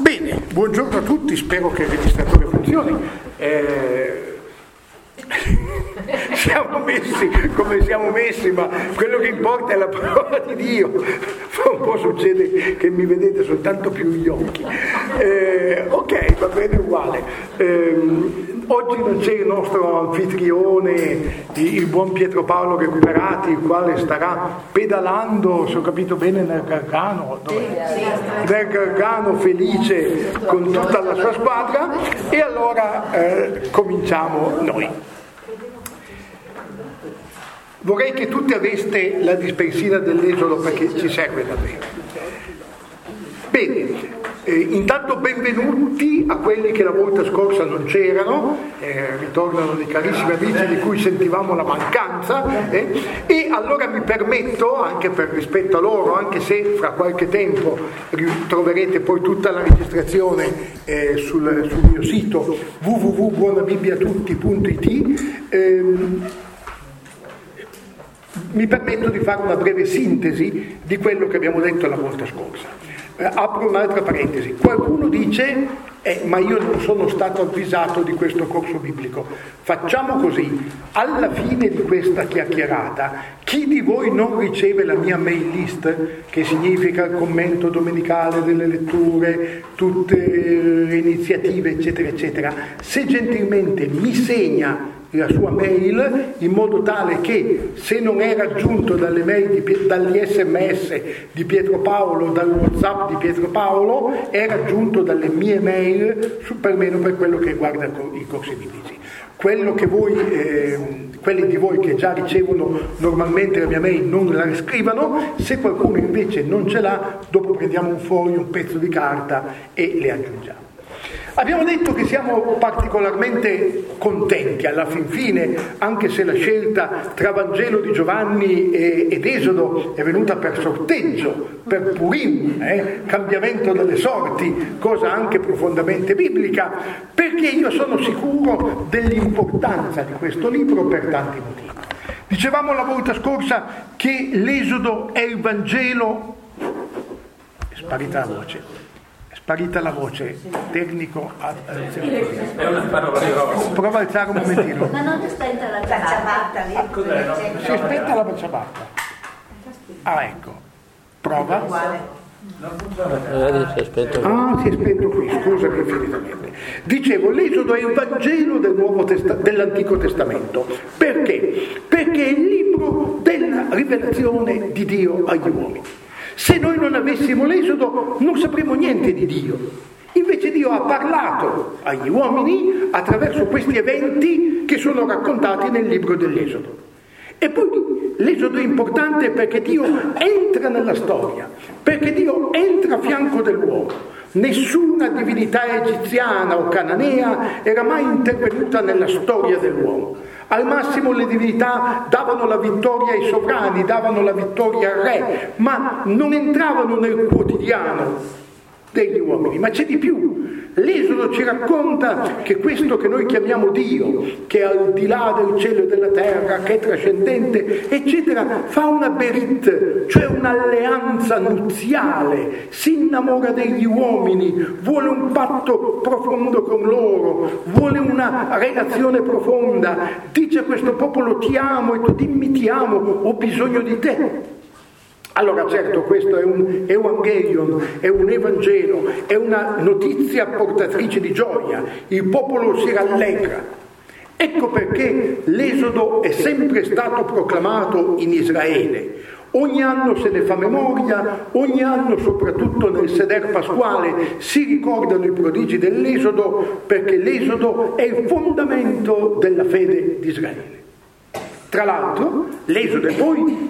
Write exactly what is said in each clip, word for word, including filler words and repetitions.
Bene, buongiorno a tutti, spero che il registratore funzioni. Eh... siamo messi come siamo messi, ma quello che importa è la parola di Dio. Fa un po' succede che mi vedete soltanto più gli occhi. Eh, ok, va bene uguale. Eh, oggi non c'è il nostro anfitrione, il buon Pietro Paolo Recuperati, il quale starà pedalando, se ho capito bene, nel Gargano, nel Gargano felice con tutta la sua squadra, e allora eh, cominciamo noi. Vorrei che tutti aveste la dispensina dell'Esodo perché ci serve davvero. Bene, eh, intanto benvenuti a quelli che la volta scorsa non c'erano, eh, ritornano dei carissimi amici di cui sentivamo la mancanza, eh, e allora mi permetto, anche per rispetto a loro, anche se fra qualche tempo troverete poi tutta la registrazione eh, sul, sul mio sito w w w punto buonabibliatutti punto i t, ehm, mi permetto di fare una breve sintesi di quello che abbiamo detto la volta scorsa. Eh, apro un'altra parentesi. Qualcuno dice, eh, ma io non sono stato avvisato di questo corso biblico. Facciamo così, alla fine di questa chiacchierata, chi di voi non riceve la mia mail list, che significa il commento domenicale delle letture, tutte le iniziative, eccetera, eccetera, se gentilmente mi segna la sua mail in modo tale che, se non è raggiunto dalle mail di, dagli sms di Pietro Paolo, dal WhatsApp di Pietro Paolo, è raggiunto dalle mie mail, su, perlomeno per quello che riguarda i corsi biblici. Quello che voi, eh, quelli di voi che già ricevono normalmente la mia mail non la scrivano, se qualcuno invece non ce l'ha, dopo prendiamo un foglio, un pezzo di carta e le aggiungiamo. Abbiamo detto che siamo particolarmente contenti alla fin fine, anche se la scelta tra Vangelo di Giovanni ed Esodo è venuta per sorteggio, per Purim, eh, cambiamento delle sorti, cosa anche profondamente biblica, perché io sono sicuro dell'importanza di questo libro per tanti motivi. Dicevamo la volta scorsa che l'Esodo è il Vangelo... È sparita la voce. Sparita la voce, tecnico, è una parola grossa. Prova a alzare un momentino. Ma non è spenta la ciabatta lì? Cos'è? No? Si è spenta la ciabatta. Ah, ecco. Prova. Non funziona. Ah, si è spento qui, scusami infinitamente. Dicevo, l'Esodo è il Vangelo del Nuovo Testa- dell'Antico Testamento. Perché? Perché è il libro della rivelazione di Dio agli uomini. Se noi non avessimo l'Esodo non sapremo niente di Dio. Invece Dio ha parlato agli uomini attraverso questi eventi che sono raccontati nel libro dell'Esodo. E poi l'Esodo è importante perché Dio entra nella storia, perché Dio entra a fianco dell'uomo. Nessuna divinità egiziana o cananea era mai intervenuta nella storia dell'uomo. Al massimo le divinità davano la vittoria ai sovrani, davano la vittoria al re, ma non entravano nel quotidiano degli uomini. Ma c'è di più. L'Esodo ci racconta che questo che noi chiamiamo Dio, che è al di là del cielo e della terra, che è trascendente, eccetera, fa una berit, cioè un'alleanza nuziale, si innamora degli uomini, vuole un patto profondo con loro, vuole una relazione profonda, dice a questo popolo ti amo e tu dimmi ti amo, ho bisogno di te. Allora certo, questo è un evangelion, è un evangelo, è una notizia portatrice di gioia, il popolo si rallegra. Ecco perché l'Esodo è sempre stato proclamato in Israele. Ogni anno se ne fa memoria, ogni anno soprattutto nel Seder pasquale si ricordano i prodigi dell'Esodo, perché l'Esodo è il fondamento della fede di Israele. Tra l'altro l'Esodo è poi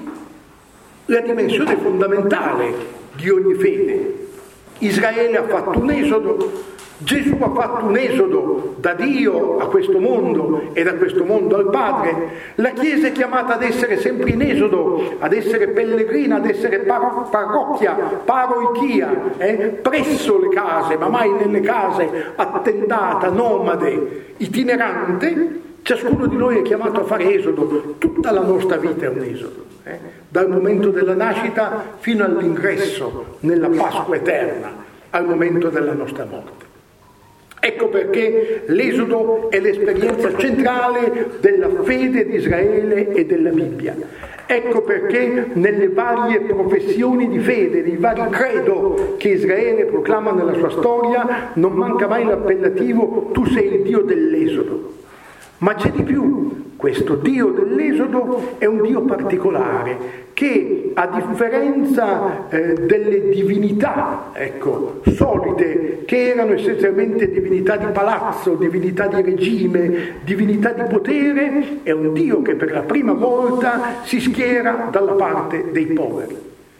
la dimensione fondamentale di ogni fede. Israele ha fatto un esodo, Gesù ha fatto un esodo da Dio a questo mondo e da questo mondo al Padre. La Chiesa è chiamata ad essere sempre in esodo, ad essere pellegrina, ad essere par- parrocchia, paroichia, eh? presso le case, ma mai nelle case, attendata, nomade, itinerante. Ciascuno di noi è chiamato a fare esodo, tutta la nostra vita è un esodo, eh? dal momento della nascita fino all'ingresso nella Pasqua eterna, al momento della nostra morte. Ecco perché l'Esodo è l'esperienza centrale della fede di Israele e della Bibbia. Ecco perché nelle varie professioni di fede, nei vari credo che Israele proclama nella sua storia, non manca mai l'appellativo «Tu sei il Dio dell'Esodo». Ma c'è di più. Questo Dio dell'Esodo è un Dio particolare che, a differenza eh, delle divinità, ecco, solite, che erano essenzialmente divinità di palazzo, divinità di regime, divinità di potere, è un Dio che per la prima volta si schiera dalla parte dei poveri.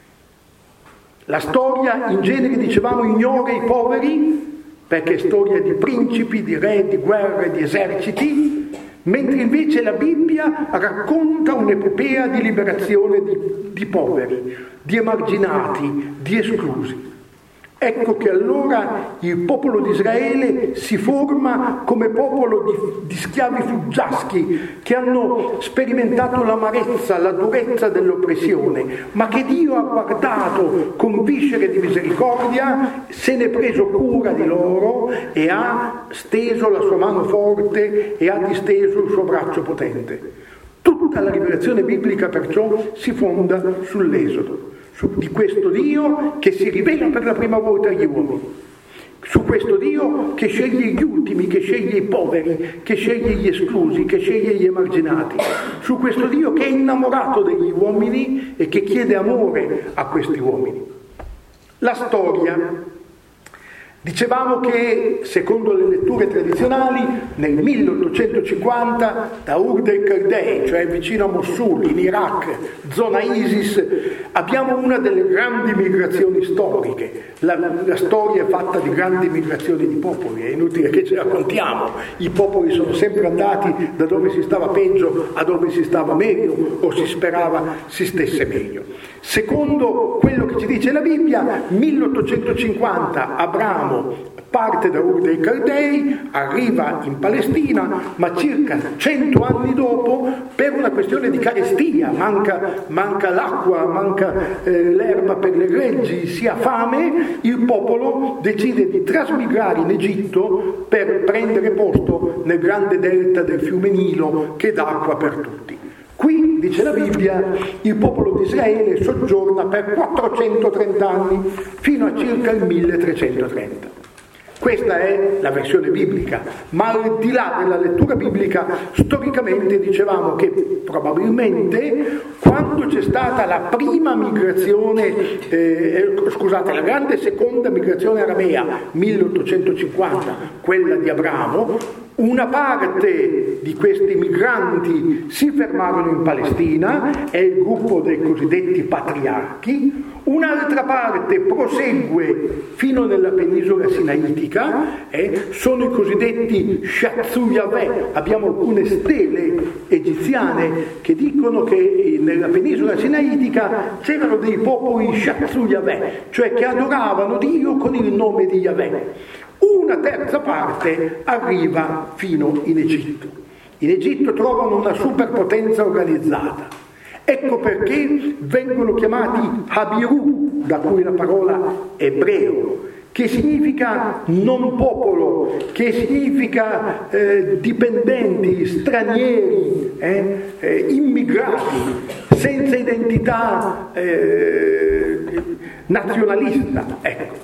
La storia, in genere, dicevamo, ignora i poveri, perché è storia di principi, di re, di guerre, di eserciti, mentre invece la Bibbia racconta un'epopea di liberazione di, di poveri, di emarginati, di esclusi. Ecco che allora il popolo di Israele si forma come popolo di, di schiavi fuggiaschi che hanno sperimentato l'amarezza, la durezza dell'oppressione, ma che Dio ha guardato con viscere di misericordia, se ne è preso cura di loro e ha steso la sua mano forte e ha disteso il suo braccio potente. Tutta la rivelazione biblica perciò si fonda sull'Esodo, di questo Dio che si rivela per la prima volta agli uomini, su questo Dio che sceglie gli ultimi, che sceglie i poveri, che sceglie gli esclusi, che sceglie gli emarginati, su questo Dio che è innamorato degli uomini e che chiede amore a questi uomini. La storia, dicevamo che secondo le letture tradizionali nel milleottocentocinquanta da Ur dei Caldei, cioè vicino a Mosul, in Iraq, zona ISIS, abbiamo una delle grandi migrazioni storiche. La, la storia è fatta di grandi migrazioni di popoli, è inutile che ce la raccontiamo. I popoli sono sempre andati da dove si stava peggio a dove si stava meglio o si sperava si stesse meglio. Secondo quello che ci dice la Bibbia, milleottocentocinquanta Abramo parte da Ur dei Caldei, arriva in Palestina, ma circa cento anni dopo, per una questione di carestia, manca, manca l'acqua, manca eh, l'erba per le greggi, si ha fame, il popolo decide di trasmigrare in Egitto per prendere posto nel grande delta del fiume Nilo che dà acqua per tutti. Qui, dice la Bibbia, il popolo di Israele soggiorna per quattrocentotrenta anni, fino a circa il milletrecentotrenta. Questa è la versione biblica, ma al di là della lettura biblica, storicamente dicevamo che probabilmente quando c'è stata la prima migrazione, eh, scusate, la grande seconda migrazione aramea, milleottocentocinquanta, quella di Abramo, una parte di questi migranti si fermarono in Palestina, è il gruppo dei cosiddetti patriarchi, un'altra parte prosegue fino nella penisola sinaitica, eh, sono i cosiddetti Shatzu Yahweh. Abbiamo alcune stele egiziane che dicono che nella penisola sinaitica c'erano dei popoli Shatzu Yahweh, cioè che adoravano Dio con il nome di Yahweh. Una terza parte arriva fino in Egitto. In Egitto trovano una superpotenza organizzata. Ecco perché vengono chiamati Habiru, da cui la parola ebreo, che significa non popolo, che significa eh, dipendenti, stranieri, eh, eh, immigrati, senza identità eh, nazionalista. Ecco.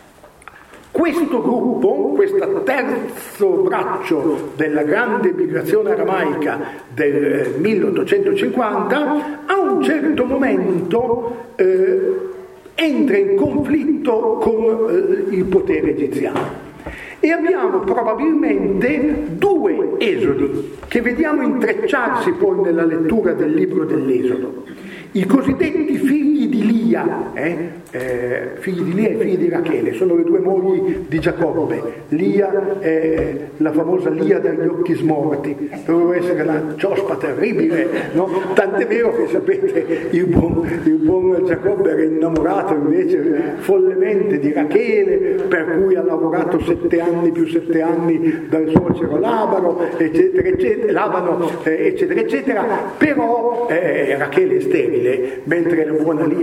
Questo gruppo, questo terzo braccio della grande migrazione aramaica del milleottocentocinquanta, a un certo momento eh, entra in conflitto con eh, il potere egiziano. E abbiamo probabilmente due esodi che vediamo intrecciarsi poi nella lettura del libro dell'Esodo. I cosiddetti figli di Lia, eh, eh, figli di Lia e figli di Rachele, sono le due mogli di Giacobbe. Lia è la famosa Lia dagli occhi smorti, doveva essere una ciospa terribile, no? Tant'è vero che sapete, il buon, il buon Giacobbe era innamorato invece follemente di Rachele, per cui ha lavorato sette anni più sette anni dal suocero Labano, eccetera, eccetera, Labano, eh, eccetera, eccetera, però eh, Rachele è sterile, mentre la buona Lia è fertile.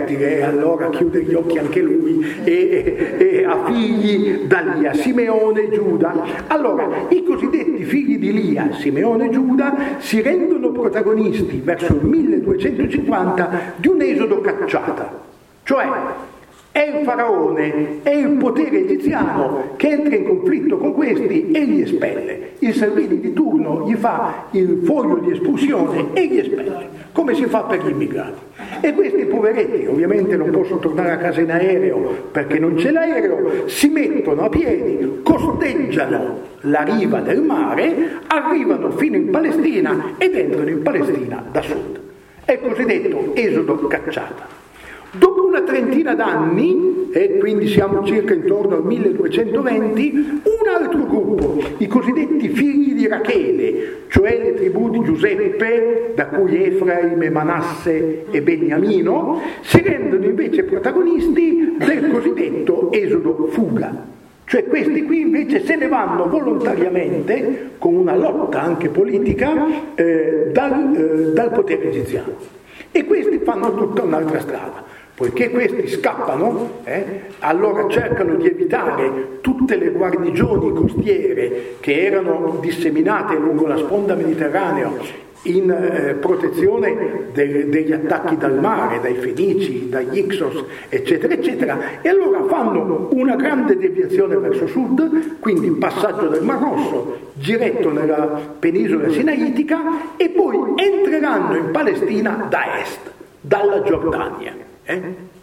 fertile, e allora chiude gli occhi anche lui e, e, e ha figli da Lia, Simeone e Giuda. Allora, i cosiddetti figli di Lia, Simeone e Giuda, si rendono protagonisti verso il milleduecentocinquanta di un esodo cacciata, cioè è il faraone, è il potere egiziano che entra in conflitto con questi e li espelle. Il Salvini di turno gli fa il foglio di espulsione e li espelle, come si fa per gli immigrati. E questi poveretti, ovviamente non possono tornare a casa in aereo perché non c'è l'aereo, si mettono a piedi, costeggiano la riva del mare, arrivano fino in Palestina ed entrano in Palestina da sud. È il cosiddetto esodo cacciata. Dopo una trentina d'anni, e quindi siamo circa intorno al milleduecentoventi, un altro gruppo, i cosiddetti figli di Rachele, cioè le tribù di Giuseppe, da cui Efraim, Manasse e Beniamino, si rendono invece protagonisti del cosiddetto esodo fuga. Cioè questi qui invece se ne vanno volontariamente, con una lotta anche politica, eh, dal, eh, dal potere egiziano. E questi fanno tutta un'altra strada. Poiché questi scappano, eh, allora cercano di evitare tutte le guarnigioni costiere che erano disseminate lungo la sponda mediterranea in eh, protezione de- degli attacchi dal mare, dai Fenici, dagli Ixos, eccetera, eccetera, e allora fanno una grande deviazione verso sud, quindi passaggio del Mar Rosso, giretto nella penisola sinaitica, e poi entreranno in Palestina da est, dalla Giordania. Eh?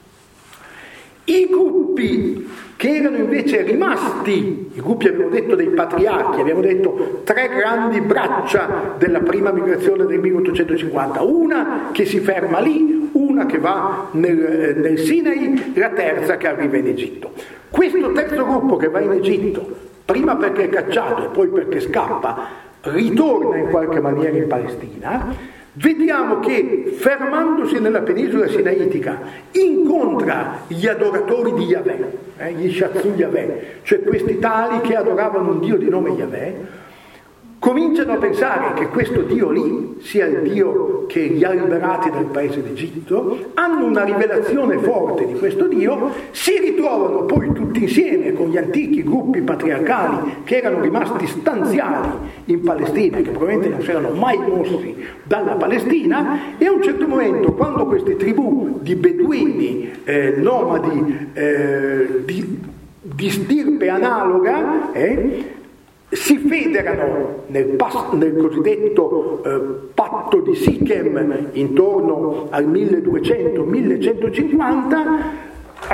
I gruppi che erano invece rimasti, i gruppi abbiamo detto dei patriarchi, abbiamo detto tre grandi braccia della prima migrazione del milleottocentocinquanta, una che si ferma lì, una che va nel, nel Sinai, la terza che arriva in Egitto. Questo terzo gruppo che va in Egitto, prima perché è cacciato e poi perché scappa, ritorna in qualche maniera in Palestina. Vediamo che fermandosi nella penisola sinaitica incontra gli adoratori di Yahweh, eh, gli Shatzu Yahweh, cioè questi tali che adoravano un dio di nome Yahweh, cominciano a pensare che questo dio lì sia il dio che li ha liberati dal paese d'Egitto, hanno una rivelazione forte di questo dio, si ritrovano poi tutti insieme con gli antichi gruppi patriarcali che erano rimasti stanziali in Palestina e che probabilmente non si erano mai mossi dalla Palestina, e a un certo momento, quando queste tribù di beduini eh, nomadi eh, di, di stirpe analoga eh, si federano nel, pas- nel cosiddetto eh, patto di Sichem intorno al milleduecento millecentocinquanta,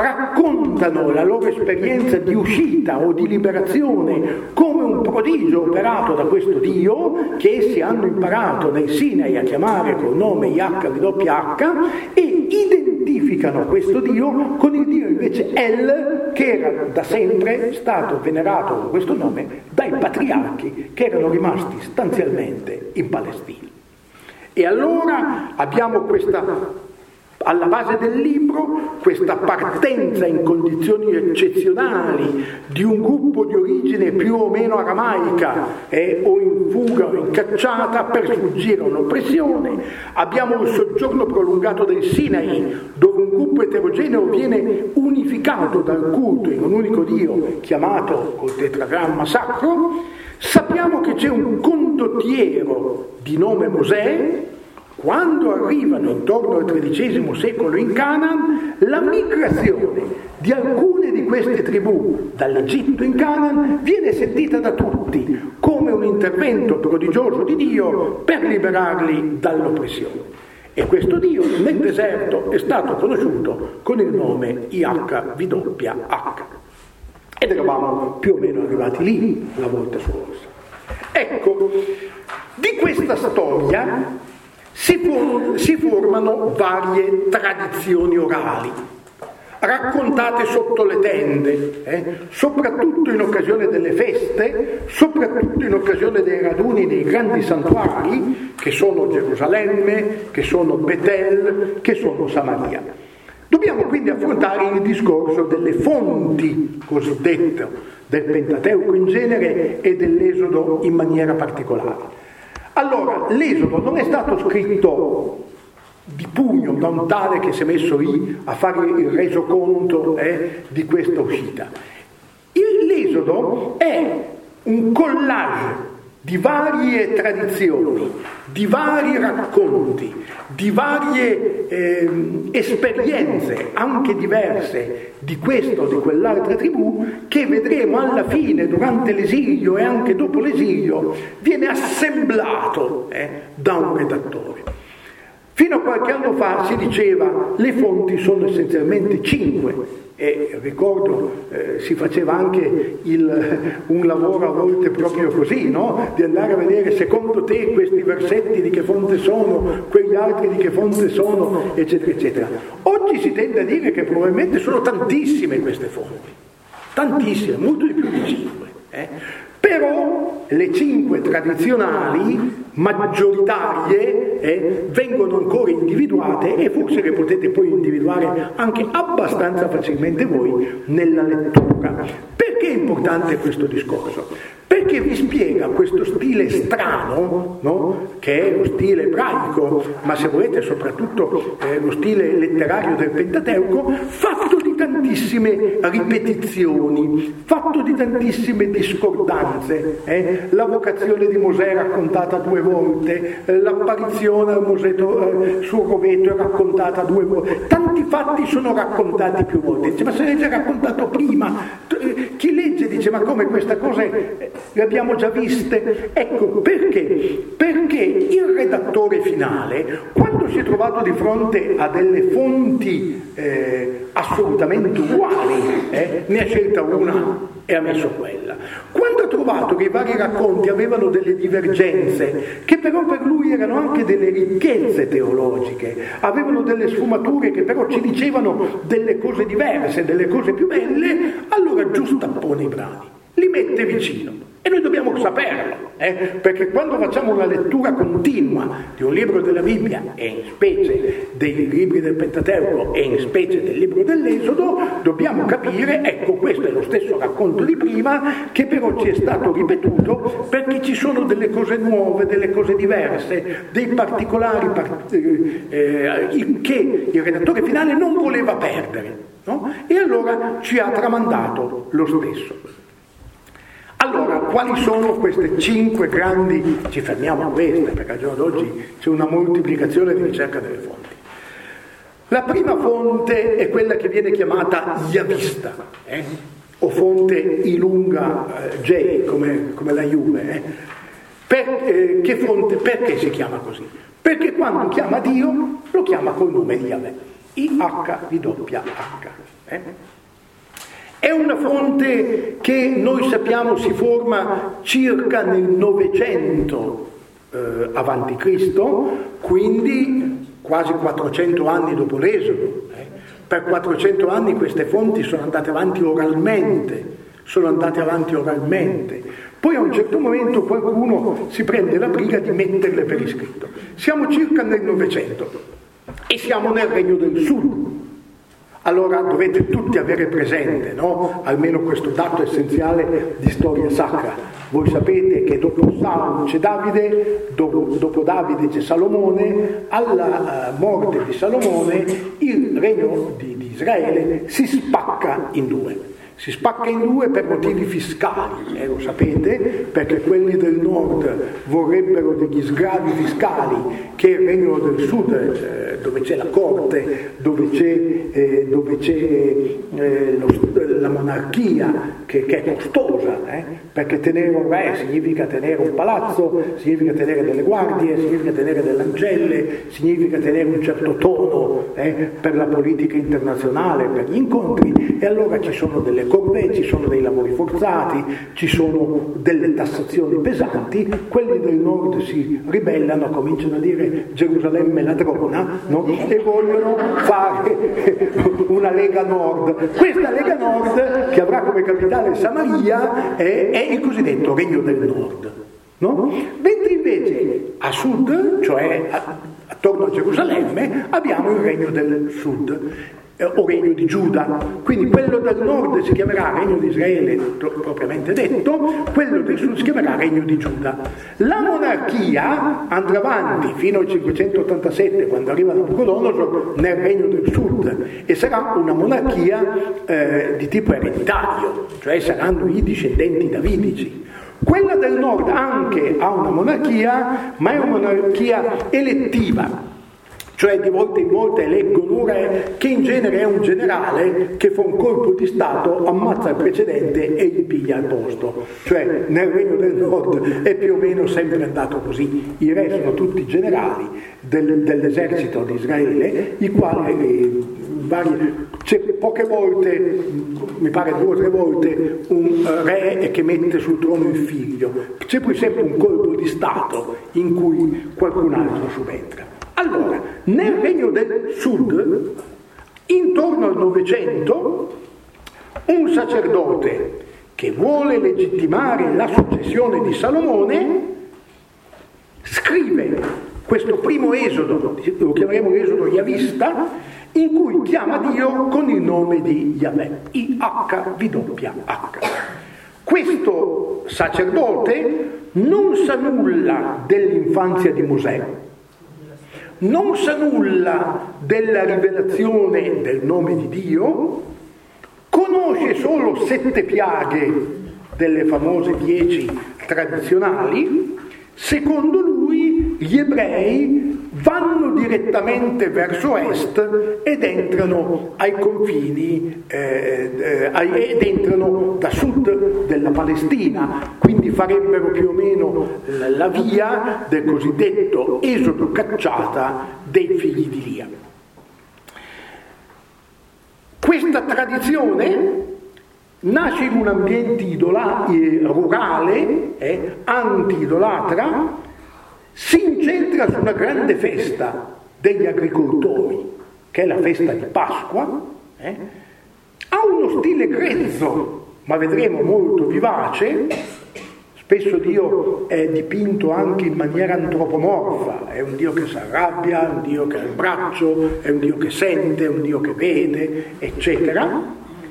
raccontano la loro esperienza di uscita o di liberazione come un prodigio operato da questo Dio che essi hanno imparato nel Sinai a chiamare col nome Yahweh W H, e identificano questo Dio con il Dio invece El, che era da sempre stato venerato con questo nome dai patriarchi che erano rimasti stanzialmente in Palestina. E allora abbiamo questa, alla base del libro, questa partenza in condizioni eccezionali di un gruppo di origine più o meno aramaica eh, o in fuga o in cacciata per sfuggire a un'oppressione. Abbiamo il soggiorno prolungato del Sinai, dove un gruppo eterogeneo viene unificato dal culto in un unico Dio chiamato col tetragramma sacro. Sappiamo che c'è un condottiero di nome Mosè. Quando arrivano intorno al tredicesimo secolo in Canaan, la migrazione di alcune di queste tribù dall'Egitto in Canaan viene sentita da tutti come un intervento prodigioso di Dio per liberarli dall'oppressione. E questo Dio nel deserto è stato conosciuto con il nome Yahweh W H. Ed eravamo più o meno arrivati lì la volta scorsa. Ecco, di questa storia Si, for- si formano varie tradizioni orali, raccontate sotto le tende, eh? soprattutto in occasione delle feste, soprattutto in occasione dei raduni dei grandi santuari, che sono Gerusalemme, che sono Betel, che sono Samaria. Dobbiamo quindi affrontare il discorso delle fonti cosiddette del Pentateuco in genere e dell'Esodo in maniera particolare. Allora, l'Esodo non è stato scritto di pugno da un tale che si è messo lì a fare il resoconto eh, di questa uscita. Il, l'Esodo è un collage di varie tradizioni, di vari racconti, di varie eh, esperienze anche diverse di questo o di quell'altra tribù, che vedremo alla fine, durante l'esilio e anche dopo l'esilio, viene assemblato eh, da un redattore. Fino a qualche anno fa si diceva le fonti sono essenzialmente cinque, e ricordo eh, si faceva anche il, un lavoro a volte proprio così, no? Di andare a vedere secondo te questi versetti di che fonte sono, quegli altri di che fonte sono, eccetera eccetera. Oggi si tende a dire che probabilmente sono tantissime queste fonti, tantissime, molto di più di cinque, eh? Però le cinque tradizionali maggioritarie eh, vengono ancora individuate, e forse le potete poi individuare anche abbastanza facilmente voi nella lettura. Perché è importante questo discorso? Perché vi spiega questo stile strano, no? Che è lo stile ebraico, ma se volete soprattutto eh, lo stile letterario del Pentateuco, fatto di tantissime ripetizioni, fatto di tantissime discordanze, eh? La vocazione di Mosè è raccontata due volte, eh, l'apparizione al Mosè eh, sul rovetto è raccontata due volte, tanti fatti sono raccontati più volte. Dice, ma se l'hai già raccontato prima, chi legge dice, ma come queste cose le abbiamo già viste? Ecco, perché? Perché il redattore finale, quando si è trovato di fronte a delle fonti eh, assolutamente uguali, eh, ne ha scelta una e ha messo quella. Quando ha trovato che i vari racconti avevano delle divergenze, che però per lui erano anche delle ricchezze teologiche, avevano delle sfumature che però ci dicevano delle cose diverse, delle cose più belle, allora giustappone i brani, li mette vicino. E noi dobbiamo saperlo, eh? Perché quando facciamo una lettura continua di un libro della Bibbia, e in specie dei libri del Pentateuco e in specie del libro dell'Esodo, dobbiamo capire, ecco, questo è lo stesso racconto di prima, che però ci è stato ripetuto perché ci sono delle cose nuove, delle cose diverse, dei particolari part- eh, che il redattore finale non voleva perdere, no? E allora ci ha tramandato lo stesso. Allora, quali sono queste cinque grandi, ci fermiamo a queste, perché al giorno d'oggi c'è una moltiplicazione di ricerca delle fonti. La prima fonte è quella che viene chiamata Yavista, eh? o fonte Ilunga eh, J, come, come la Juve. Eh? Per, eh, che fonte, perché si chiama così? Perché quando chiama Dio, lo chiama col nome di Yahweh, I H W H. Eh? È una fonte che noi sappiamo si forma circa nel novecento eh, avanti Cristo, quindi quasi quattrocento anni dopo l'Esodo. Eh. Per quattrocento anni queste fonti sono andate avanti oralmente, sono andate avanti oralmente. Poi a un certo momento qualcuno si prende la briga di metterle per iscritto. Siamo circa nel novecento e siamo nel Regno del Sud. Allora dovete tutti avere presente, no? Almeno questo dato essenziale di storia sacra. Voi sapete che dopo Saul c'è Davide, dopo, dopo Davide c'è Salomone, alla uh, morte di Salomone il regno di, di Israele si spacca in due. Si spacca in due per motivi fiscali, eh, lo sapete, perché quelli del nord vorrebbero degli sgravi fiscali che il regno del sud, eh, dove c'è la corte, dove c'è, eh, dove c'è eh, lo, la monarchia, che, che è costosa, eh, perché tenere un re significa tenere un palazzo, significa tenere delle guardie, significa tenere delle ancelle, significa tenere un certo tono eh, per la politica internazionale, per gli incontri, e allora ci sono delle corvée, ci sono dei lavori forzati, ci sono delle tassazioni pesanti. Quelli del nord si ribellano, cominciano a dire Gerusalemme ladrona, no? E vogliono fare una Lega Nord. Questa Lega Nord, che avrà come capitale Samaria, è, è il cosiddetto Regno del Nord, no? Mentre invece a sud, cioè a, attorno a Gerusalemme, abbiamo il Regno del Sud. o regno di Giuda. Quindi quello del nord si chiamerà regno di Israele propriamente detto, quello del sud si chiamerà regno di Giuda. La monarchia andrà avanti fino al cinquecentottantasette, quando arriva Nabucodonosor, nel regno del sud, e sarà una monarchia eh, di tipo ereditario, cioè saranno i discendenti davidici. Quella del nord anche ha una monarchia, ma è una monarchia elettiva, cioè di volta in volta eleggono un re che in genere è un generale che fa un colpo di stato, ammazza il precedente e gli piglia il posto. Cioè nel regno del nord è più o meno sempre andato così. I re sono tutti generali del, dell'esercito di Israele, i quali eh, vari, c'è poche volte, mi pare due o tre volte, un re che mette sul trono il figlio. C'è poi sempre un colpo di stato in cui qualcun altro subentra. Allora, nel regno del sud, intorno al Novecento, un sacerdote che vuole legittimare la successione di Salomone scrive questo primo esodo, lo chiameremo esodo Yavista, in cui chiama Dio con il nome di Yahweh, I H W H. Questo sacerdote non sa nulla dell'infanzia di Mosè, non sa nulla della rivelazione del nome di Dio, conosce solo sette piaghe delle famose dieci tradizionali. Secondo lui gli ebrei vanno direttamente verso est ed entrano ai confini eh, eh, ed entrano da sud della Palestina, quindi farebbero più o meno la via del cosiddetto esodo cacciata dei figli di Lia. Questa tradizione nasce in un ambiente idola- rurale, eh, anti-idolatra, si incentra su una grande festa degli agricoltori, che è la festa di Pasqua, eh, ha uno stile grezzo, ma vedremo molto vivace. Spesso Dio è dipinto anche in maniera antropomorfa, è un Dio che si arrabbia, un Dio che ha il braccio, è un Dio che sente, è un Dio che vede, eccetera.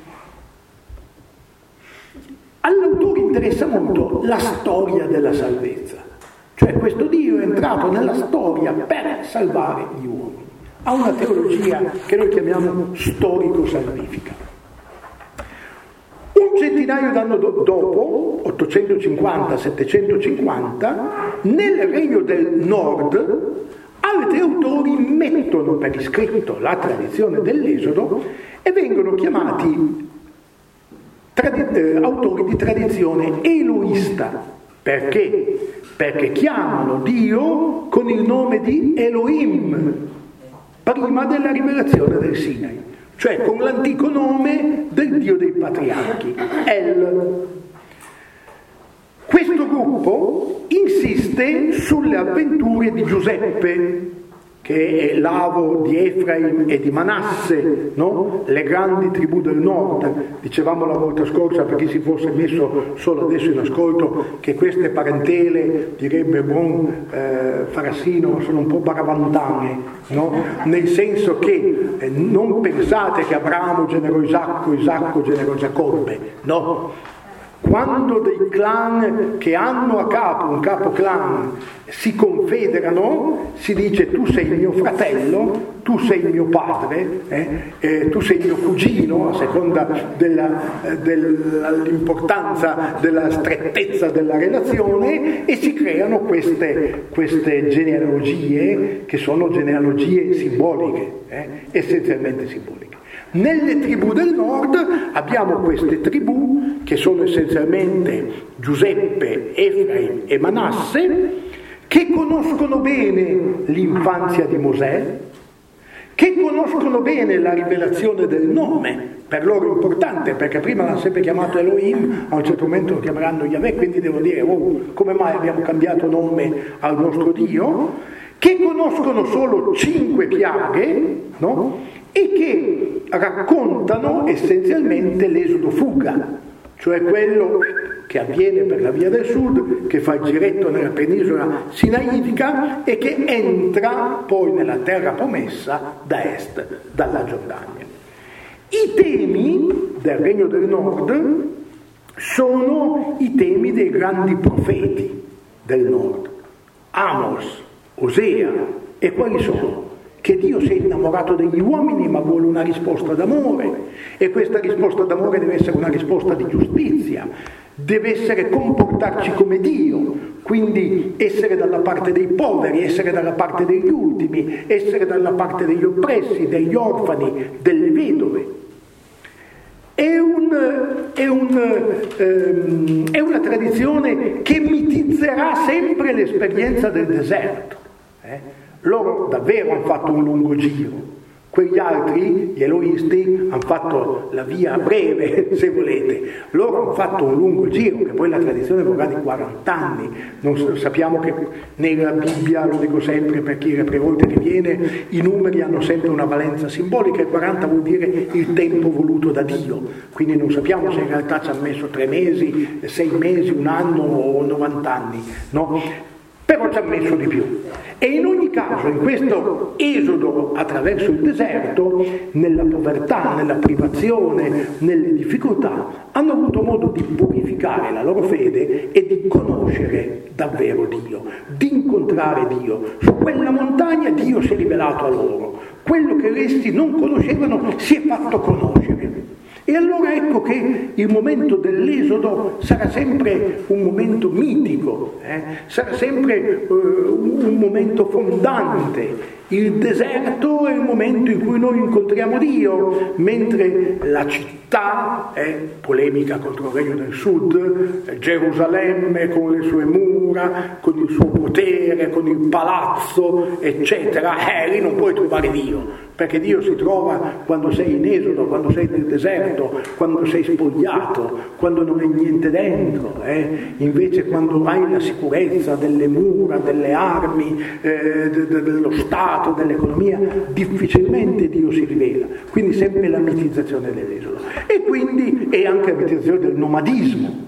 All'autore interessa molto la storia della salvezza, cioè questo Dio è entrato nella storia per salvare gli uomini. Ha una teologia che noi chiamiamo storico-salvifica. Un centinaio d'anni do- dopo, ottocentocinquanta settecentocinquanta, nel regno del nord, altri autori mettono per iscritto la tradizione dell'Esodo e vengono chiamati Tradi- eh, autori di tradizione eloista. Perché? Perché chiamano Dio con il nome di Elohim prima della rivelazione del Sinai, cioè con l'antico nome del Dio dei patriarchi, El. Questo gruppo insiste sulle avventure di Giuseppe, che è l'avo di Efraim e di Manasse, no? Le grandi tribù del nord. Dicevamo la volta scorsa, per chi si fosse messo solo adesso in ascolto, che queste parentele, direbbe buon eh, Farassino, sono un po' baravantane, no? Nel senso che eh, non pensate che Abramo generò Isacco, Isacco generò Giacobbe, no? Quando dei clan che hanno a capo un capo clan si confederano, si dice tu sei il mio fratello, tu sei il mio padre, eh, eh, tu sei il mio cugino, a seconda della, eh, dell'importanza, della strettezza della relazione, e si creano queste, queste genealogie che sono genealogie simboliche, eh, essenzialmente simboliche. Nelle tribù del nord abbiamo queste tribù che sono essenzialmente Giuseppe, Efraim e Manasse, che conoscono bene l'infanzia di Mosè, che conoscono bene la rivelazione del nome, per loro è importante, perché prima l'hanno sempre chiamato Elohim, a un certo momento lo chiameranno Yahweh, quindi devo dire, oh, come mai abbiamo cambiato nome al nostro Dio, che conoscono solo cinque piaghe, no? E che raccontano essenzialmente l'esodo fuga, cioè quello che avviene per la via del sud, che fa il giretto nella penisola sinaitica e che entra poi nella terra promessa da est, dalla Giordania. I temi del Regno del Nord sono i temi dei grandi profeti del Nord, Amos, Osea, e quali sono? Che Dio si è innamorato degli uomini ma vuole una risposta d'amore, e questa risposta d'amore deve essere una risposta di giustizia, deve essere comportarci come Dio, quindi essere dalla parte dei poveri, essere dalla parte degli ultimi, essere dalla parte degli oppressi, degli orfani, delle vedove. È, un, è, un, ehm, è una tradizione che mitizzerà sempre l'esperienza del deserto. Eh? Loro davvero hanno fatto un lungo giro. Quegli altri, gli eloisti, hanno fatto la via breve, se volete. Loro hanno fatto un lungo giro, che poi la tradizione vorrà di quaranta anni. Non sappiamo che nella Bibbia, lo dico sempre per chi per volte che viene, i numeri hanno sempre una valenza simbolica, e quaranta vuol dire il tempo voluto da Dio. Quindi non sappiamo se in realtà ci hanno messo tre mesi, sei mesi, un anno o novanta anni, no? Però ci ha messo di più. E in ogni caso, in questo esodo attraverso il deserto, nella povertà, nella privazione, nelle difficoltà, hanno avuto modo di purificare la loro fede e di conoscere davvero Dio, di incontrare Dio. Su quella montagna Dio si è rivelato a loro. Quello che essi non conoscevano si è fatto conoscere. E allora ecco che il momento dell'esodo sarà sempre un momento mitico, eh? sarà sempre uh, un momento fondante. Il deserto è il momento in cui noi incontriamo Dio, mentre la città è polemica contro il Regno del Sud, Gerusalemme con le sue mura, con il suo potere, con il palazzo, eccetera. Eh, lì non puoi trovare Dio, perché Dio si trova quando sei in esodo, quando sei nel deserto, quando sei spogliato, quando non hai niente dentro. Eh? Invece quando hai la sicurezza delle mura, delle armi, eh, de- de- dello Stato, dell'economia, difficilmente Dio si rivela. Quindi sempre la mitizzazione dell'esodo. E quindi è anche la mitizzazione del nomadismo.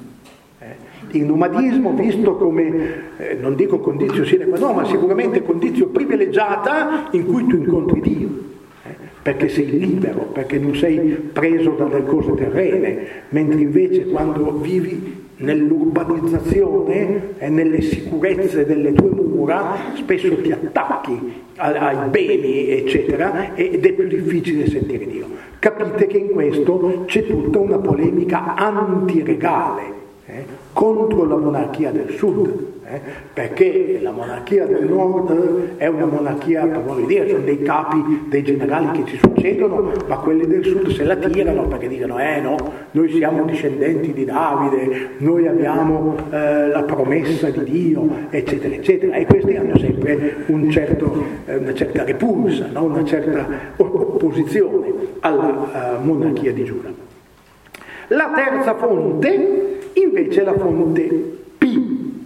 Il nomadismo visto come, eh, non dico condizio sine qua non, ma sicuramente condizio privilegiata in cui tu incontri Dio, eh, perché sei libero, perché non sei preso dalle cose terrene, mentre invece quando vivi nell'urbanizzazione e nelle sicurezze delle tue mura spesso ti attacchi ai beni eccetera, ed è più difficile sentire Dio. Capite che in questo c'è tutta una polemica antiregale Eh, contro la monarchia del sud, eh, perché la monarchia del nord è una monarchia, per modo di dire, sono dei capi, dei generali che ci succedono, ma quelli del sud se la tirano perché dicono eh no, noi siamo discendenti di Davide, noi abbiamo eh, la promessa di Dio, eccetera, eccetera, e questi hanno sempre un certo, eh, una certa repulsa, no? Una certa opposizione alla uh, monarchia di Giuda. La terza fonte invece è la fonte P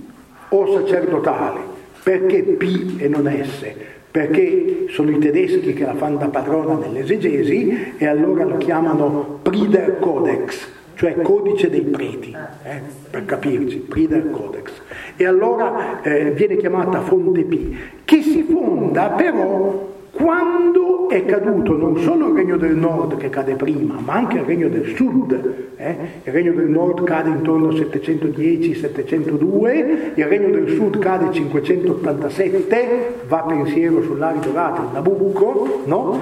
o sacerdotale. Perché P e non S? Perché sono i tedeschi che la fanno da padrona nell'esegesi e allora lo chiamano Prider Codex, cioè codice dei preti, eh, per capirci, Prider Codex. E allora eh, viene chiamata fonte P, che si fonda però quando è caduto non solo il Regno del Nord che cade prima, ma anche il Regno del Sud. Eh? Il Regno del Nord cade intorno al settecentodieci settecentodue, il Regno del Sud cade cinquecentottantasette, va pensiero sull'arido lato, Nabucco, no?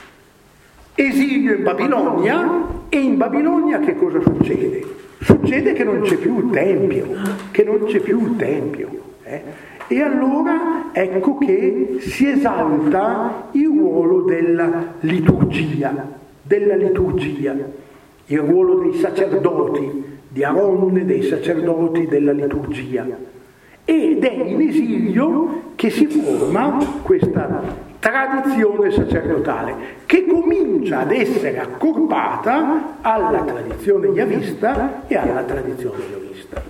Esilio in Babilonia, e in Babilonia che cosa succede? Succede che non c'è più il Tempio, che non c'è più il Tempio. Eh? E allora ecco che si esalta il ruolo della liturgia, della liturgia, il ruolo dei sacerdoti, di Aronne, dei sacerdoti della liturgia. Ed è in esilio che si forma questa tradizione sacerdotale, che comincia ad essere accorpata alla tradizione yavista e alla tradizione elohista.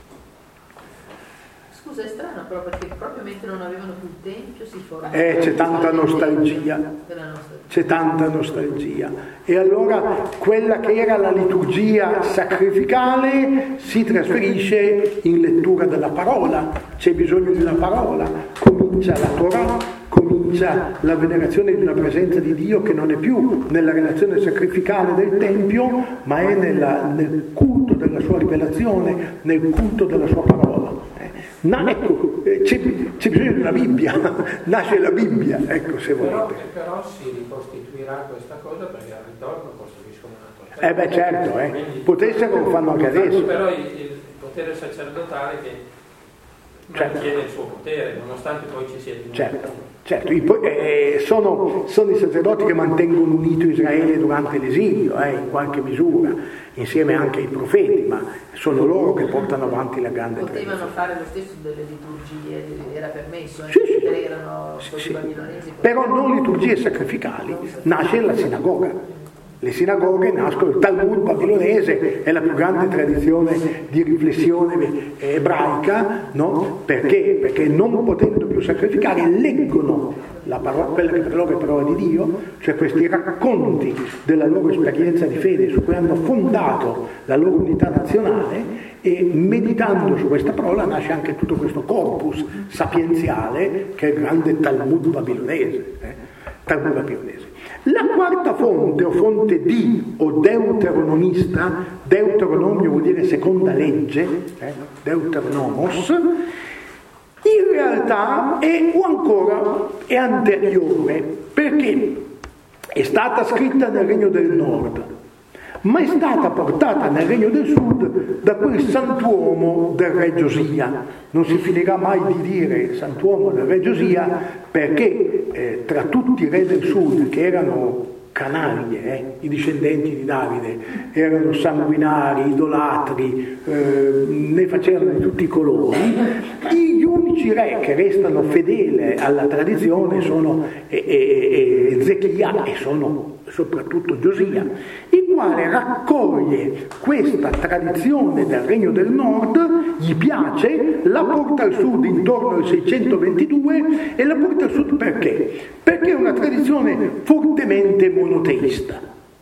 Scusa, è strano però, perché proprio mentre non avevano più il tempio si formava. Eh, c'è tanta nostalgia, c'è tanta nostalgia. E allora quella che era la liturgia sacrificale si trasferisce in lettura della parola, c'è bisogno della parola, comincia la Torah, comincia comincia la venerazione di una presenza di Dio che non è più nella relazione sacrificale del Tempio, ma è nella, nel culto della sua rivelazione, nel culto della sua parola. Eh. Na, ecco, eh, c'è, c'è bisogno di una Bibbia, nasce la Bibbia, ecco, se volete. Però, però si ricostituirà questa cosa perché al ritorno costruiscono una cosa. Eh beh certo, eh. Potessero lo fanno anche adesso. Però il, il potere sacerdotale che mantiene il suo potere, nonostante poi ci sia di nuovo. Certo, certo. I, eh, sono, sono i sacerdoti che mantengono unito Israele durante l'esilio, eh, in qualche misura, insieme anche ai profeti, ma sono loro che portano avanti la grande tradizione. Potevano fare lo stesso delle liturgie, era permesso, sì, anche sì. se erano sì, così sì. babilonesi. Però non liturgie sacrificali, nasce la sinagoga. Le sinagoghe nascono, il Talmud babilonese è la più grande tradizione di riflessione ebraica, no? Perché? Perché non potendo più sacrificare leggono la parola, quella che per loro è parola di Dio, cioè questi racconti della loro esperienza di fede su cui hanno fondato la loro unità nazionale, e meditando su questa parola nasce anche tutto questo corpus sapienziale che è il grande Talmud babilonese. Eh? Talmud babilonese. La quarta fonte, o fonte di, o deuteronomista, deuteronomio vuol dire seconda legge, eh, deuteronomos, in realtà è, o ancora, è anteriore, perché è stata scritta nel Regno del Nord, ma è stata portata nel Regno del Sud da quel santuomo del re Giosia. Non si finirà mai di dire santuomo del re Giosia, perché eh, tra tutti i re del Sud, che erano canaglie, eh, i discendenti di Davide, erano sanguinari, idolatri, eh, ne facevano di tutti i colori, gli unici re che restano fedeli alla tradizione sono eh, eh, Ezechia e sono soprattutto Giosia, il quale raccoglie questa tradizione del Regno del Nord, gli piace, la porta al sud intorno al seicentoventidue, e la porta al sud perché? Perché è una tradizione fortemente monoteista.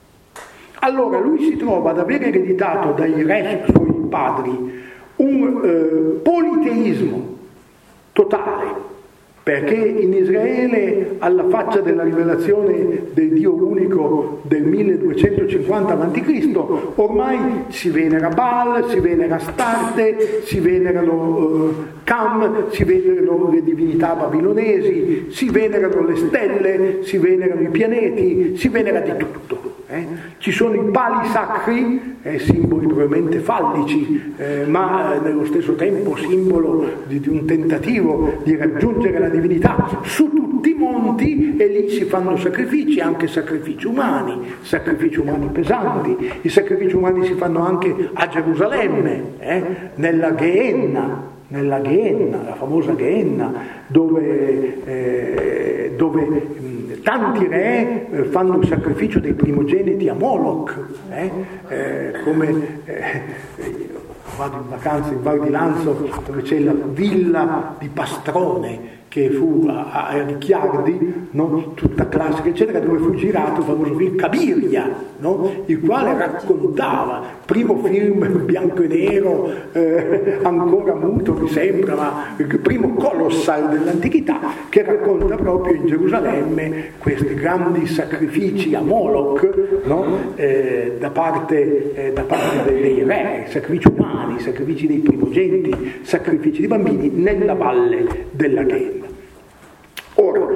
Allora lui si trova ad aver ereditato dai re suoi padri un eh, politeismo totale, perché in Israele, alla faccia della rivelazione del Dio unico del milleduecentocinquanta avanti Cristo, ormai si venera Baal, si venera Astarte, si venerano eh, Cam, si venerano le divinità babilonesi, si venerano le stelle, si venerano i pianeti, si venera di tutto. Eh? Ci sono i pali sacri, eh, simboli probabilmente fallici, eh, ma eh, nello stesso tempo simbolo di, di un tentativo di raggiungere la divinità su tutti i monti, e lì si fanno sacrifici, anche sacrifici umani, sacrifici umani pesanti. I sacrifici umani si fanno anche a Gerusalemme, eh? nella Geenna, nella Geenna, la famosa Geenna, dove, eh, dove mh, tanti re eh, fanno il sacrificio dei primogeniti a Moloch, eh? Eh, come eh, vado in vacanza in Val di Lanzo, dove c'è la villa di Pastrone, che fu a, a Chiardi, no? Tutta classica eccetera, dove fu girato il famoso film Cabiria, no? Il quale raccontava, primo film bianco e nero, eh, ancora muto mi sembra, ma il primo colossal dell'antichità, che racconta proprio in Gerusalemme questi grandi sacrifici a Moloch, no? eh, da parte, eh, da parte dei re, sacrifici umani, sacrifici dei primogeniti, sacrifici di bambini nella valle della Ghenna. Ora,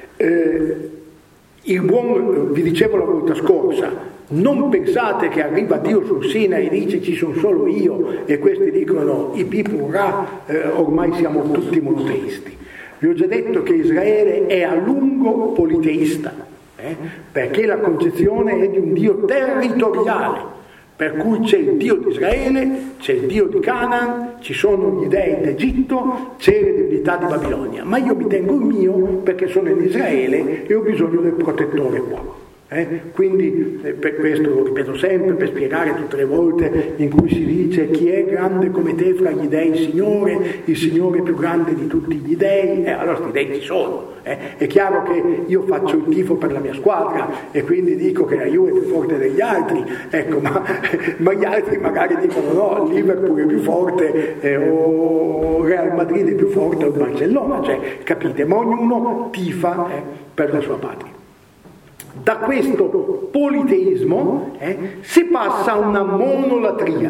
eh, il buon, vi dicevo la volta scorsa, non pensate che arriva Dio sul Sinai e dice ci sono solo io e questi dicono i pipurà, eh, ormai siamo tutti monoteisti. Vi ho già detto che Israele è a lungo politeista, eh, perché la concezione è di un Dio territoriale, per cui c'è il Dio di Israele, c'è il Dio di Canaan, ci sono gli dei d'Egitto, c'è le divinità di Babilonia, ma io mi tengo il mio perché sono in Israele e ho bisogno del protettore qua. Eh? Quindi eh, per questo lo ripeto sempre, per spiegare tutte le volte in cui si dice chi è grande come te fra gli dei, Signore, il Signore più grande di tutti gli dei, eh, allora questi dei ci sono. Eh? È chiaro che io faccio il tifo per la mia squadra e quindi dico che la Juve è più forte degli altri, ecco, ma, ma gli altri magari dicono no, il Liverpool è più forte eh, o Real Madrid è più forte o il Barcellona, cioè, capite? Ma ognuno tifa eh, per la sua patria. Da questo politeismo eh, si passa a una monolatria,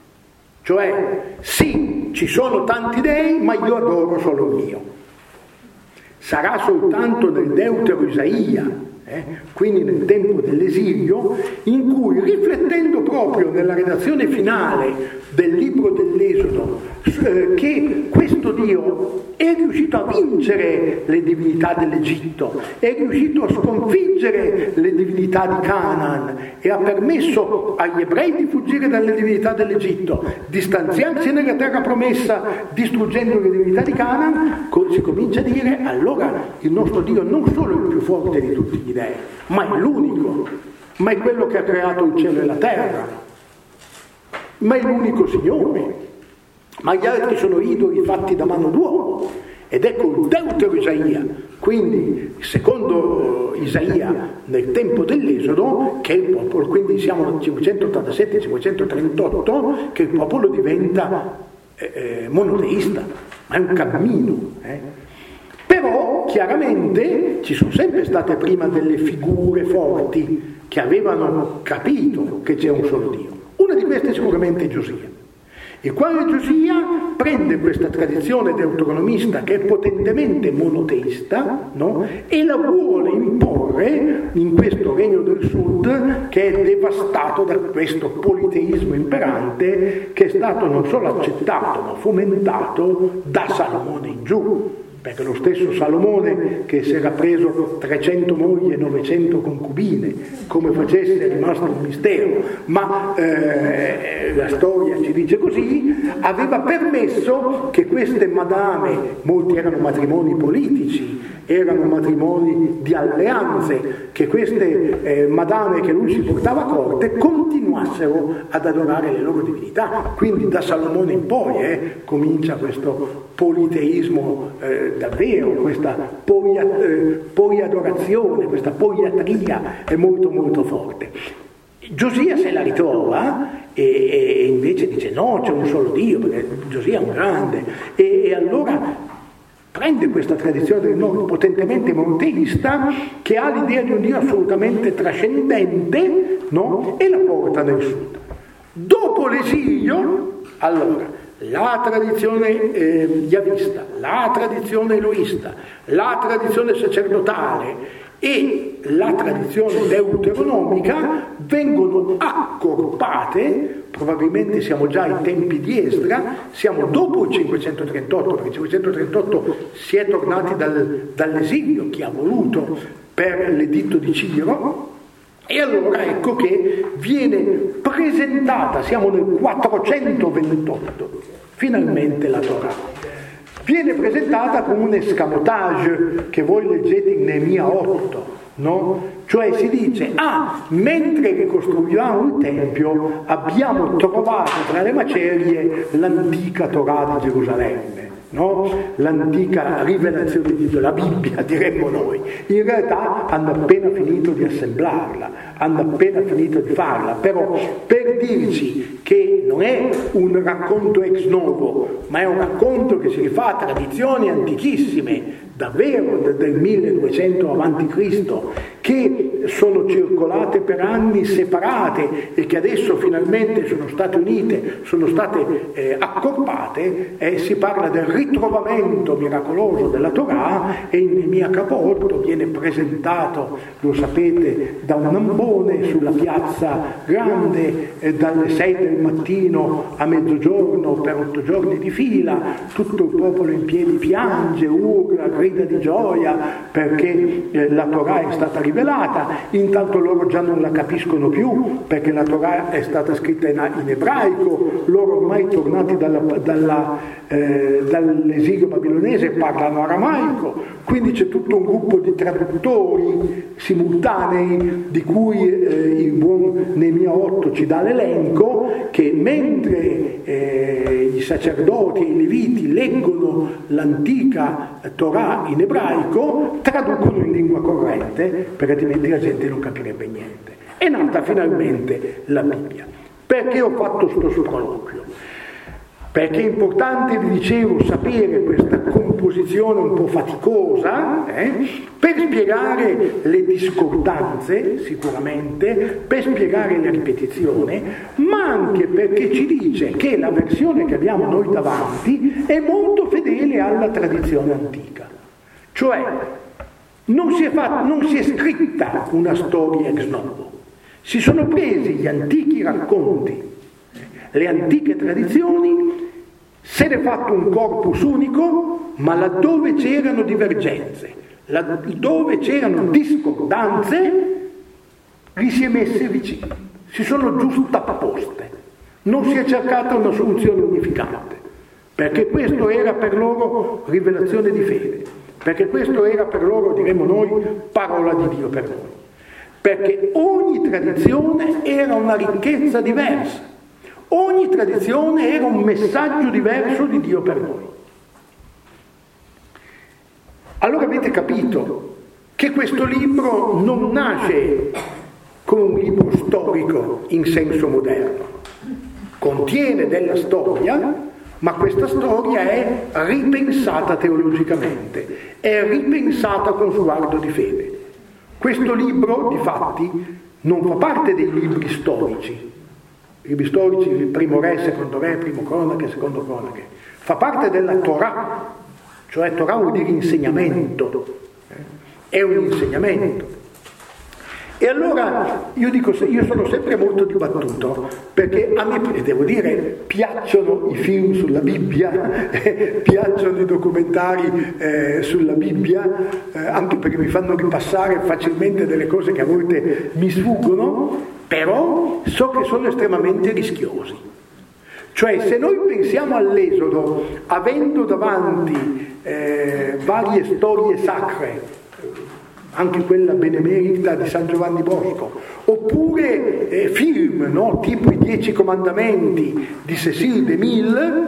cioè sì, ci sono tanti dei, ma io adoro solo il mio. Sarà soltanto nel Deutero Isaia, eh, quindi nel tempo dell'esilio, in cui, riflettendo proprio nella redazione finale del libro dell'Esodo, eh, che questo Dio è riuscito a vincere le divinità dell'Egitto, è riuscito a sconfiggere le divinità di Canaan e ha permesso agli ebrei di fuggire dalle divinità dell'Egitto, distanziarsi nella terra promessa, distruggendo le divinità di Canaan, si comincia a dire allora il nostro Dio non solo è il più forte di tutti gli dei, ma è l'unico, ma è quello che ha creato il cielo e la terra, ma è l'unico Signore. Ma gli altri sono idoli fatti da mano d'uomo. Ed ecco il Deutero Isaia, quindi secondo Isaia nel tempo dell'Esodo, che il popolo, quindi siamo nel cinquecentottantasette cinquecentotrentotto, che il popolo diventa eh, monoteista, ma è un cammino. Eh. Però chiaramente ci sono sempre state prima delle figure forti che avevano capito che c'è un solo Dio. Una di queste è sicuramente Giosia, il quale Giosia prende questa tradizione deuteronomista che è potentemente monoteista, no? E la vuole imporre in questo regno del sud che è devastato da questo politeismo imperante che è stato non solo accettato ma fomentato da Salomone in giù. Perché lo stesso Salomone, che si era preso trecento mogli e novecento concubine, come facesse è rimasto un mistero, ma eh, la storia ci dice così, aveva permesso che queste madame, molti erano matrimoni politici, erano matrimoni di alleanze, che queste eh, madame che lui si portava a corte continuassero ad adorare le loro divinità. Quindi da Salomone in poi eh, comincia questo politeismo eh, davvero, questa poia, eh, poiadorazione, questa poiatria è molto molto forte. Giosia se la ritrova e, e invece dice no, c'è un solo Dio, perché Giosia è un grande, e, e allora prende questa tradizione del nord potentemente monoteista che ha l'idea di un Dio assolutamente trascendente, no? E la porta nel sud. Dopo l'esilio, allora, la tradizione eh, yavista, la tradizione eloista, la tradizione sacerdotale e la tradizione deuteronomica vengono accorpate, probabilmente siamo già ai tempi di Esdra, siamo dopo il cinquecentotrentotto, perché il cinquecentotrentotto si è tornati dal, dall'esilio, chi ha voluto, per l'editto di Ciro. E allora ecco che viene presentata, siamo nel quattrocentoventotto, finalmente la Torah. Viene presentata come un escamotage che voi leggete in Neemia otto, no? Cioè si dice, ah, mentre ricostruivamo il Tempio abbiamo trovato tra le macerie l'antica Torah di Gerusalemme. No? L'antica rivelazione di Dio, la Bibbia diremmo noi. In realtà hanno appena finito di assemblarla, hanno appena finito di farla, però per dirci che non è un racconto ex novo, ma è un racconto che si rifà a tradizioni antichissime, davvero del milleduecento avanti Cristo, che sono circolate per anni separate e che adesso finalmente sono state unite, sono state eh, accorpate, eh, si parla del ritrovamento miracoloso della Torah e in Neemia capo otto viene presentato, lo sapete, da un ambone sulla piazza grande eh, dalle sei del mattino a mezzogiorno per otto giorni di fila, tutto il popolo in piedi piange, urla, grida di gioia perché eh, la Torah è stata rivelata. Intanto loro già non la capiscono più perché la Torah è stata scritta in, in ebraico, loro ormai tornati dalla, dalla, eh, dall'esilio babilonese parlano aramaico, quindi c'è tutto un gruppo di traduttori simultanei di cui eh, il buon Neemia otto ci dà l'elenco, che mentre eh, i sacerdoti e i leviti leggono l'antica Torah in ebraico, traducono in lingua corrente, perché altrimenti la gente non capirebbe niente. È nata finalmente la Bibbia. Perché ho fatto questo sproloquio? Perché è importante, vi dicevo, sapere questa composizione un po' faticosa, eh, per spiegare le discordanze, sicuramente, per spiegare la ripetizione, ma anche perché ci dice che la versione che abbiamo noi davanti è molto fedele alla tradizione antica. Cioè, non si è, fatta, non si è scritta una storia ex novo, si sono presi gli antichi racconti, le antiche tradizioni, se ne è fatto un corpus unico, ma laddove c'erano divergenze, laddove c'erano discordanze, li si è messe vicini, si sono giustapposte, non si è cercata una soluzione unificante, perché questo era per loro rivelazione di fede, perché questo era per loro, diremo noi, parola di Dio per noi, perché ogni tradizione era una ricchezza diversa. Ogni tradizione era un messaggio diverso di Dio per noi. Allora avete capito che questo libro non nasce come un libro storico in senso moderno. Contiene della storia, ma questa storia è ripensata teologicamente, è ripensata con sguardo di fede. Questo libro, difatti, non fa parte dei libri storici. I libri storici, il primo re, secondo re, primo cronache, secondo cronache, fa parte della Torah, cioè Torah vuol dire insegnamento, è un insegnamento. E allora io dico, io sono sempre molto dibattuto, perché a me, devo dire, piacciono i film sulla Bibbia, piacciono i documentari eh, sulla Bibbia, eh, anche perché mi fanno ripassare facilmente delle cose che a volte mi sfuggono, però so che sono estremamente rischiosi. Cioè, se noi pensiamo all'Esodo, avendo davanti eh, varie storie sacre, anche quella benemerita di San Giovanni Bosco, oppure eh, film, no? Tipo i Dieci Comandamenti di Cécile DeMille,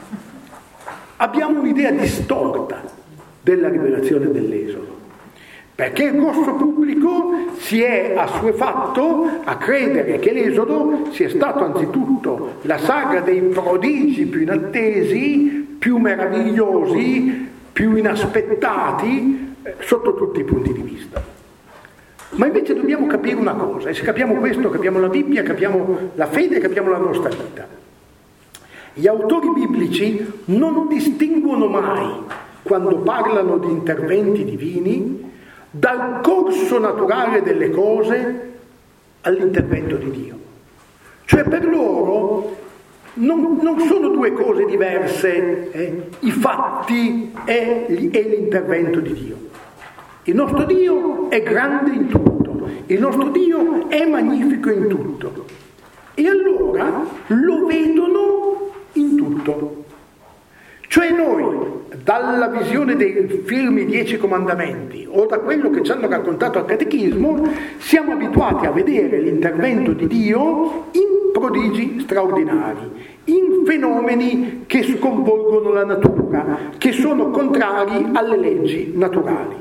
abbiamo un'idea distorta della rivelazione dell'Esodo. Perché il grosso pubblico si è assuefatto a credere che l'Esodo sia stato anzitutto la saga dei prodigi più inattesi, più meravigliosi, più inaspettati, eh, sotto tutti i punti di vista. Ma invece dobbiamo capire una cosa, e se capiamo questo, capiamo la Bibbia, capiamo la fede, capiamo la nostra vita. Gli autori biblici non distinguono mai, quando parlano di interventi divini, dal corso naturale delle cose all'intervento di Dio. Cioè per loro non, non sono due cose diverse, eh, i fatti e, e l'intervento di Dio. Il nostro Dio è grande in tutto, il nostro Dio è magnifico in tutto, e allora lo vedono in tutto. Cioè noi, dalla visione dei film I Dieci Comandamenti o da quello che ci hanno raccontato al Catechismo, siamo abituati a vedere l'intervento di Dio in prodigi straordinari, in fenomeni che sconvolgono la natura, che sono contrari alle leggi naturali.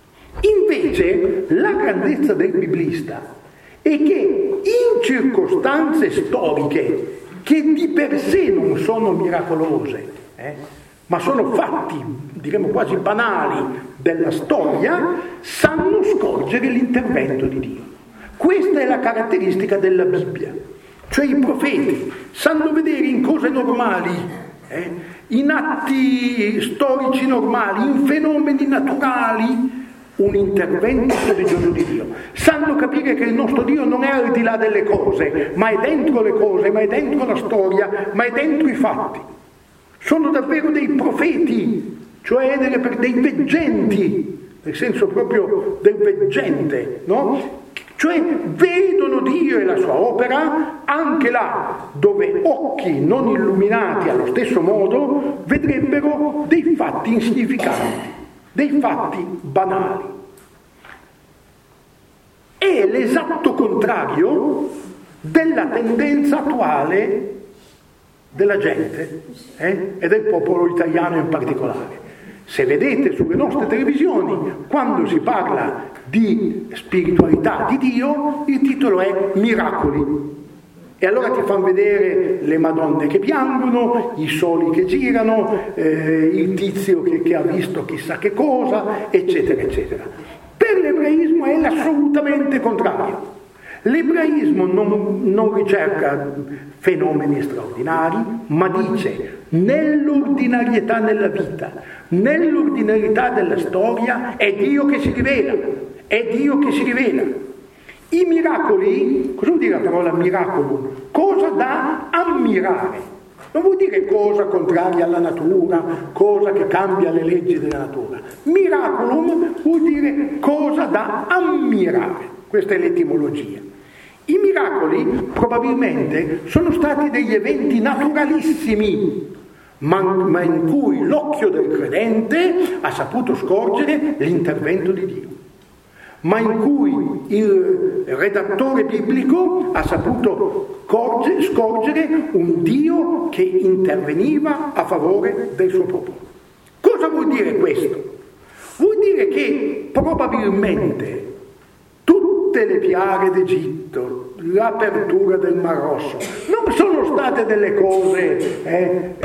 Invece, la grandezza del biblista è che in circostanze storiche che di per sé non sono miracolose, eh, ma sono fatti, diremmo quasi banali, della storia, sanno scorgere l'intervento di Dio. Questa è la caratteristica della Bibbia. Cioè i profeti sanno vedere in cose normali, eh, in atti storici normali, in fenomeni naturali, un intervento prodigioso di Dio. Sanno capire che il nostro Dio non è al di là delle cose, ma è dentro le cose, ma è dentro la storia, ma è dentro i fatti. Sono davvero dei profeti, cioè delle, dei veggenti, nel senso proprio del veggente, no? Cioè vedono Dio e la sua opera anche là dove occhi non illuminati allo stesso modo vedrebbero dei fatti insignificanti. dei fatti banali. È l'esatto contrario della tendenza attuale della gente eh? e del popolo italiano in particolare. Se vedete sulle nostre televisioni, quando si parla di spiritualità di Dio, il titolo è Miracoli. E allora ti fanno vedere le Madonne che piangono, i soli che girano, eh, il tizio che, che ha visto chissà che cosa, eccetera, eccetera. Per l'ebraismo è assolutamente contrario. L'ebraismo non, non ricerca fenomeni straordinari, ma dice nell'ordinarietà nella vita, nell'ordinarietà della storia è Dio che si rivela, è Dio che si rivela. I miracoli, cosa vuol dire la parola miracolo? Cosa da ammirare. Non vuol dire cosa contraria alla natura, cosa che cambia le leggi della natura. Miraculum vuol dire cosa da ammirare. Questa è l'etimologia. I miracoli probabilmente sono stati degli eventi naturalissimi, ma, ma in cui l'occhio del credente ha saputo scorgere l'intervento di Dio, ma in cui il redattore biblico ha saputo corge, scorgere un Dio che interveniva a favore del suo popolo. Cosa vuol dire questo? Vuol dire che probabilmente tutte le piaghe d'Egitto, l'apertura del Mar Rosso, non sono state delle cose, eh,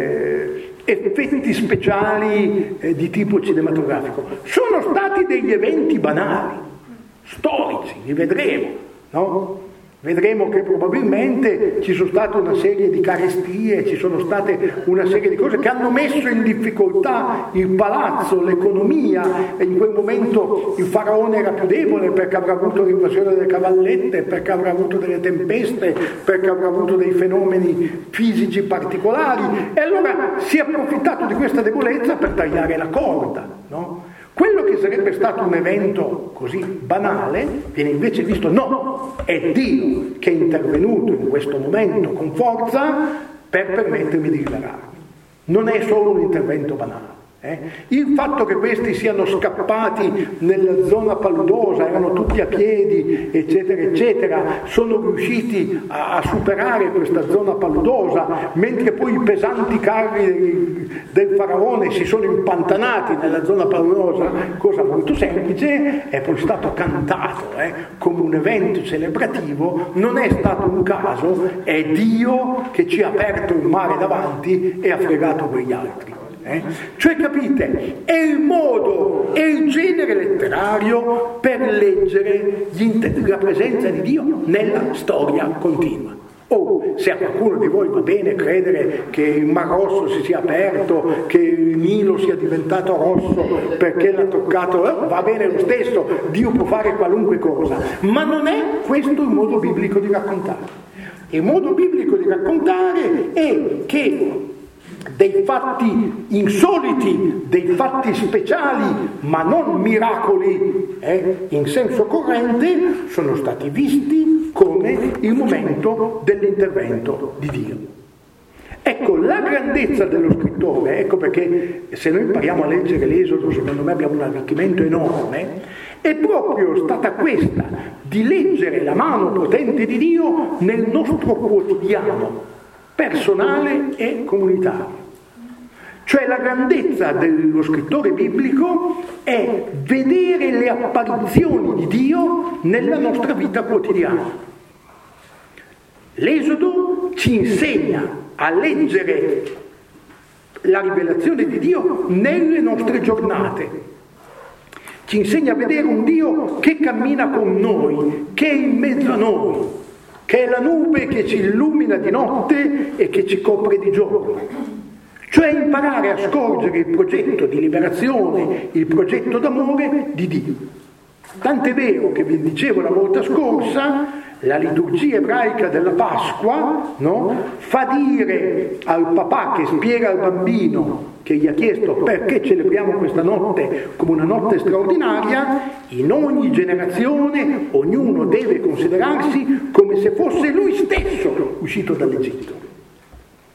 eh, effetti speciali eh, di tipo cinematografico, sono stati degli eventi banali, storici, li vedremo, no? Vedremo che probabilmente ci sono state una serie di carestie, ci sono state una serie di cose che hanno messo in difficoltà il palazzo, l'economia, e in quel momento il faraone era più debole perché avrà avuto l'invasione delle cavallette, perché avrà avuto delle tempeste, perché avrà avuto dei fenomeni fisici particolari, e allora si è approfittato di questa debolezza per tagliare la corda, no? Quello che sarebbe stato un evento così banale viene invece visto, no, è Dio che è intervenuto in questo momento con forza per permettermi di liberarmi. Non è solo un intervento banale. Eh? Il fatto che questi siano scappati nella zona paludosa, erano tutti a piedi, eccetera, eccetera, sono riusciti a, a superare questa zona paludosa, mentre poi i pesanti carri del, del faraone si sono impantanati nella zona paludosa, cosa molto semplice, è poi stato cantato eh, come un evento celebrativo, non è stato un caso, è Dio che ci ha aperto il mare davanti e ha fregato quegli altri. Eh? Cioè, capite, è il modo, è il genere letterario per leggere inter- la presenza di Dio nella storia continua. O se a qualcuno di voi va bene credere che il Mar Rosso si sia aperto, che il Nilo sia diventato rosso perché l'ha toccato, eh, va bene lo stesso, Dio può fare qualunque cosa, ma non è questo il modo biblico di raccontare. Il modo biblico di raccontare è che dei fatti insoliti, dei fatti speciali, ma non miracoli eh, in senso corrente, sono stati visti come il momento dell'intervento di Dio. Ecco, la grandezza dello scrittore, ecco perché se noi impariamo a leggere l'Esodo, secondo me abbiamo un arricchimento enorme, è proprio stata questa, di leggere la mano potente di Dio nel nostro quotidiano, personale e comunitario. Cioè la grandezza dello scrittore biblico è vedere le apparizioni di Dio nella nostra vita quotidiana. L'Esodo ci insegna a leggere la rivelazione di Dio nelle nostre giornate. Ci insegna a vedere un Dio che cammina con noi, che è in mezzo a noi, che è la nube che ci illumina di notte e che ci copre di giorno. Cioè imparare a scorgere il progetto di liberazione, il progetto d'amore di Dio. Tant'è vero che vi dicevo la volta scorsa, la liturgia ebraica della Pasqua, no, fa dire al papà che spiega al bambino che gli ha chiesto perché celebriamo questa notte come una notte straordinaria, in ogni generazione ognuno deve considerarsi come se fosse lui stesso uscito dall'Egitto.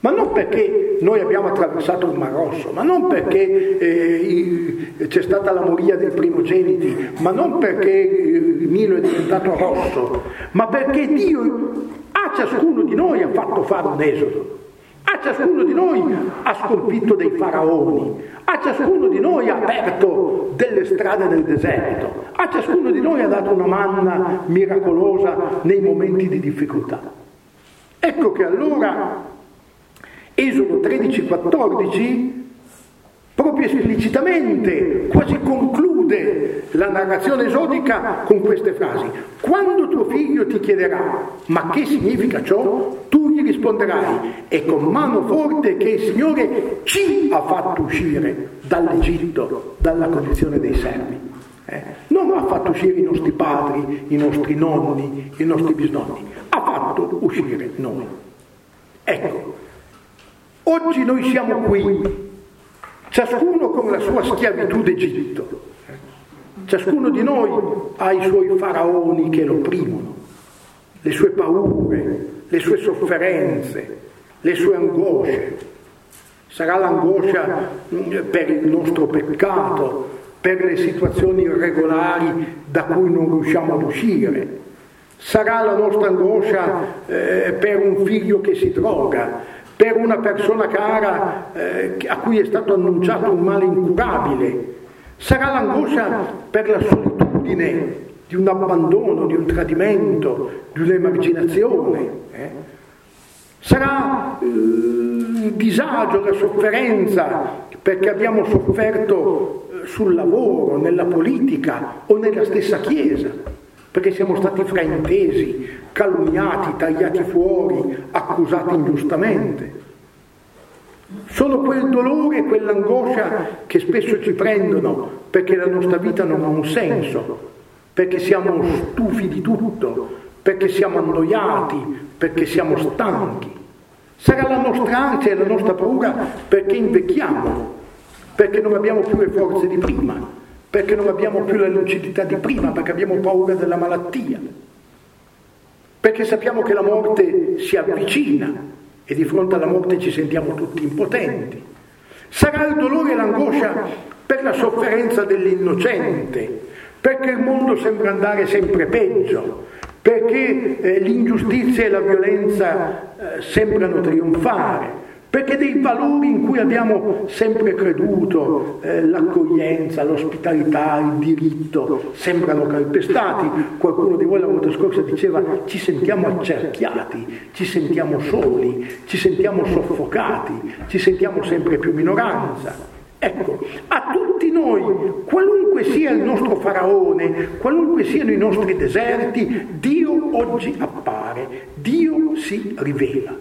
ma non perché noi abbiamo attraversato il Mar Rosso, ma non perché eh, c'è stata la moria dei primogeniti, ma non perché il Nilo è diventato rosso, ma perché Dio a ciascuno di noi ha fatto fare un esodo, a ciascuno di noi ha sconfitto dei faraoni, a ciascuno di noi ha aperto delle strade nel deserto, a ciascuno di noi ha dato una manna miracolosa nei momenti di difficoltà. Ecco che allora Esodo tredici quattordici proprio esplicitamente quasi conclude la narrazione esodica con queste frasi: quando tuo figlio ti chiederà ma che significa ciò, tu gli risponderai: è con mano forte che il Signore ci ha fatto uscire dall'Egitto, dalla condizione dei servi. Eh? Non ha fatto uscire i nostri padri, i nostri nonni, i nostri bisnonni, ha fatto uscire noi. Ecco, oggi noi siamo qui, ciascuno con la sua schiavitù d'Egitto, ciascuno di noi ha i suoi faraoni che lo opprimono, le sue paure, le sue sofferenze, le sue angosce. Sarà l'angoscia per il nostro peccato, per le situazioni irregolari da cui non riusciamo ad uscire. Sarà la nostra angoscia eh, per un figlio che si droga, per una persona cara eh, a cui è stato annunciato un male incurabile. Sarà l'angoscia per la solitudine di un abbandono, di un tradimento, di un'emarginazione. Eh? Sarà eh, il disagio, la sofferenza perché abbiamo sofferto eh, sul lavoro, nella politica o nella stessa Chiesa, perché siamo stati fraintesi, calunniati, tagliati fuori, accusati ingiustamente. Solo quel dolore e quell'angoscia che spesso ci prendono perché la nostra vita non ha un senso, perché siamo stufi di tutto, perché siamo annoiati, perché siamo stanchi. Sarà la nostra ansia e la nostra paura perché invecchiamo, perché non abbiamo più le forze di prima, perché non abbiamo più la lucidità di prima, perché abbiamo paura della malattia, perché sappiamo che la morte si avvicina e di fronte alla morte ci sentiamo tutti impotenti. Sarà il dolore e l'angoscia per la sofferenza dell'innocente, perché il mondo sembra andare sempre peggio, perché eh, l'ingiustizia e la violenza eh, sembrano trionfare, perché dei valori in cui abbiamo sempre creduto, eh, l'accoglienza, l'ospitalità, il diritto, sembrano calpestati. Qualcuno di voi la volta scorsa diceva: ci sentiamo accerchiati, ci sentiamo soli, ci sentiamo soffocati, ci sentiamo sempre più minoranza. Ecco, a tutti noi, qualunque sia il nostro faraone, qualunque siano i nostri deserti, Dio oggi appare, Dio si rivela.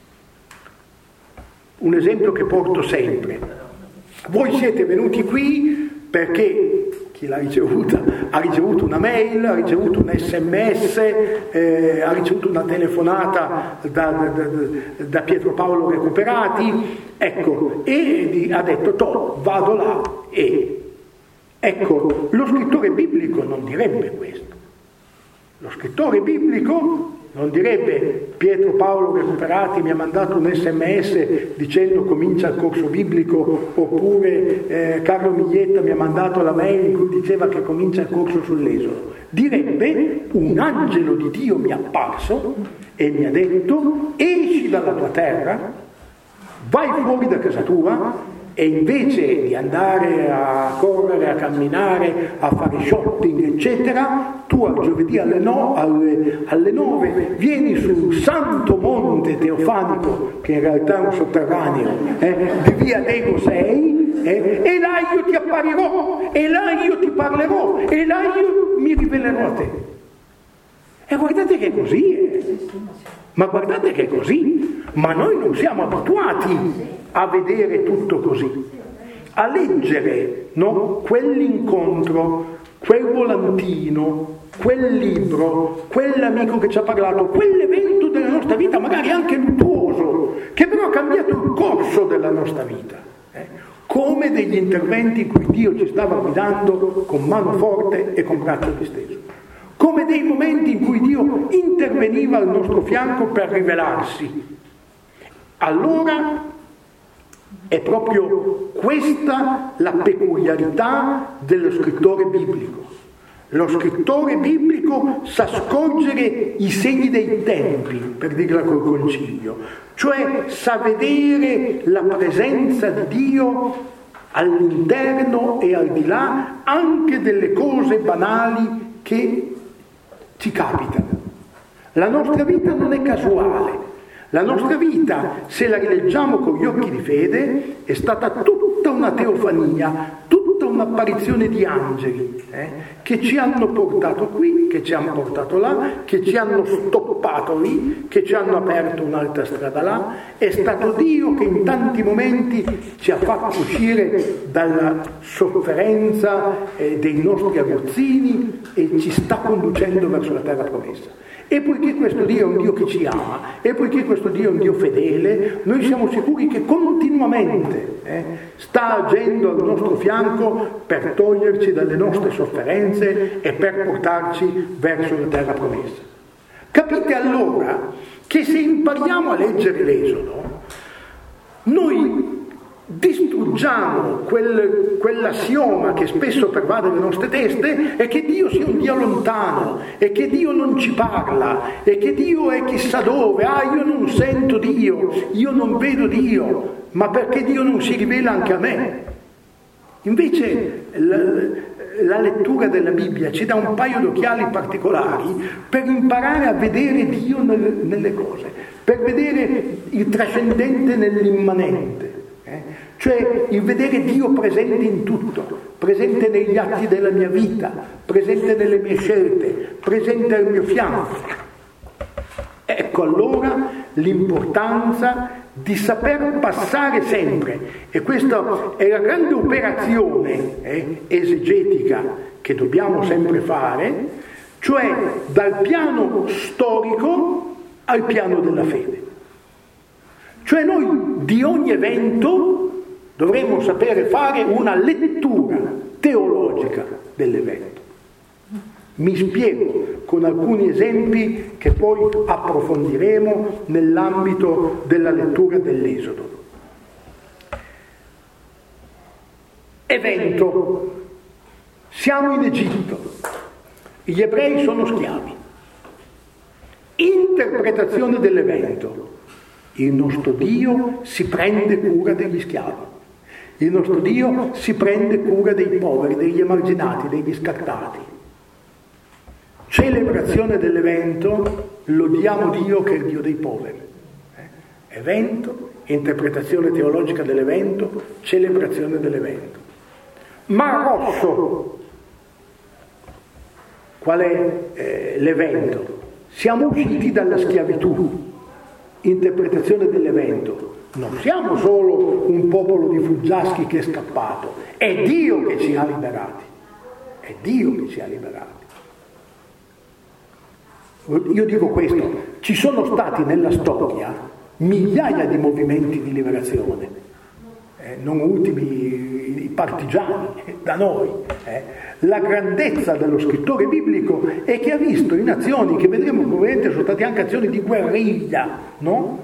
Un esempio che porto sempre: voi siete venuti qui perché chi l'ha ricevuta ha ricevuto una mail, ha ricevuto un sms, eh, ha ricevuto una telefonata da, da, da, da Pietro Paolo Recuperati, ecco, e ha detto: toh, vado là e... Ecco, lo scrittore biblico non direbbe questo. Lo scrittore biblico non direbbe: Pietro Paolo Recuperati mi ha mandato un sms dicendo comincia il corso biblico, oppure eh, Carlo Miglietta mi ha mandato la mail in cui diceva che comincia il corso sull'Esodo. Direbbe: un angelo di Dio mi è apparso e mi ha detto: esci dalla tua terra, vai fuori da casa tua, e invece di andare a correre, a camminare, a fare shopping, eccetera, tu al giovedì alle, no, alle, alle nove vieni sul santo monte Teofanico, che in realtà è un sotterraneo, eh, di via Dego sei, eh, e là io ti apparirò, e là io ti parlerò, e là io mi rivelerò a te. E guardate che così è, ma guardate che è così, ma noi non siamo abituati a vedere tutto così, a leggere, no? Quell'incontro, quel volantino, quel libro, quell'amico che ci ha parlato, quell'evento della nostra vita, magari anche luttuoso, che però ha cambiato il corso della nostra vita, eh? Come degli interventi in cui Dio ci stava guidando con mano forte e con braccio disteso, come dei momenti in cui Dio interveniva al nostro fianco per rivelarsi. allora è proprio questa la peculiarità dello scrittore biblico. Lo scrittore biblico sa scorgere i segni dei tempi, per dirla col concilio, cioè sa vedere la presenza di Dio all'interno e al di là anche delle cose banali che ci capitano. La nostra vita non è casuale. La nostra vita, se la rileggiamo con gli occhi di fede, è stata tutta una teofania, tutta un'apparizione di angeli eh, che ci hanno portato qui, che ci hanno portato là, che ci hanno stoppato lì, che ci hanno aperto un'altra strada là. È stato Dio che in tanti momenti ci ha fatto uscire dalla sofferenza eh, dei nostri aguzzini e ci sta conducendo verso la terra promessa. E poiché questo Dio è un Dio che ci ama, e poiché questo Dio è un Dio fedele, noi siamo sicuri che continuamente eh, sta agendo al nostro fianco per toglierci dalle nostre sofferenze e per portarci verso la terra promessa. Capite allora che se impariamo a leggere l'Esodo, noi distruggiamo quel, quell'assioma che spesso pervade le nostre teste, è che Dio sia un Dio lontano, e che Dio non ci parla, e che Dio è chissà dove, ah io non sento Dio, io non vedo Dio, ma perché Dio non si rivela anche a me? Invece la, la lettura della Bibbia ci dà un paio di occhiali particolari per imparare a vedere Dio nelle, nelle cose, per vedere il trascendente nell'immanente. Eh? Cioè il vedere Dio presente in tutto, presente negli atti della mia vita, presente nelle mie scelte, presente al mio fianco. Ecco allora l'importanza di saper passare sempre, e questa è la grande operazione eh, esegetica che dobbiamo sempre fare, cioè dal piano storico al piano della fede. Cioè noi di ogni evento dovremmo sapere fare una lettura teologica dell'evento. Mi spiego con alcuni esempi che poi approfondiremo nell'ambito della lettura dell'Esodo. Evento. Siamo in Egitto. Gli ebrei sono schiavi. Interpretazione dell'evento. Il nostro Dio si prende cura degli schiavi. Il nostro Dio si prende cura dei poveri, degli emarginati, degli scartati. Celebrazione dell'evento, lodiamo Dio che è il Dio dei poveri. Eh? Evento, interpretazione teologica dell'evento, celebrazione dell'evento. Mar Rosso. Qual è eh, l'evento? Siamo usciti dalla schiavitù. Interpretazione dell'evento. Non siamo solo un popolo di fuggiaschi che è scappato, è Dio che ci ha liberati. È Dio che ci ha liberati. Io dico questo, ci sono stati nella storia migliaia di movimenti di liberazione, eh, non ultimi i partigiani da noi. Eh. La grandezza dello scrittore biblico è che ha visto in azioni che vedremo probabilmente sono state anche azioni di guerriglia, no?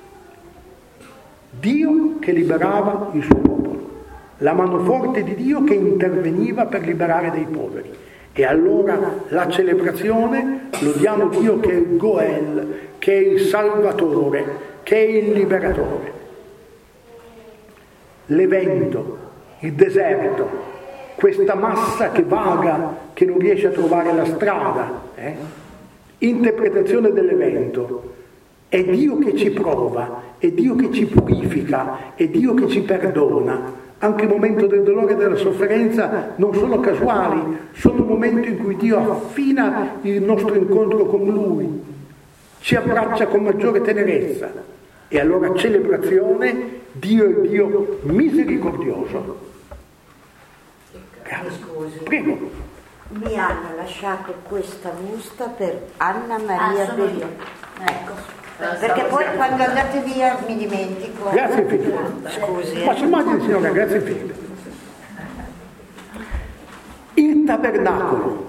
Dio che liberava il suo popolo, la mano forte di Dio che interveniva per liberare dei poveri. E allora la celebrazione lo diamo Dio che è il Goel, che è il Salvatore, che è il Liberatore. L'evento, il deserto, questa massa che vaga, che non riesce a trovare la strada, eh? Interpretazione dell'evento. È Dio che ci prova, è Dio che ci purifica, è Dio che ci perdona. Anche il momento del dolore e della sofferenza non sono casuali, sono momenti in cui Dio affina il nostro incontro con Lui, ci abbraccia con maggiore tenerezza. E allora celebrazione, Dio è Dio misericordioso. Mi scusi. Prego. Mi hanno lasciato questa busta per Anna Maria Ah, sono Del... io. Ecco. Perché poi quando andate via mi dimentico. Grazie infinite. Scusi. Ma si immagini, signora, grazie infinite. Il tabernacolo.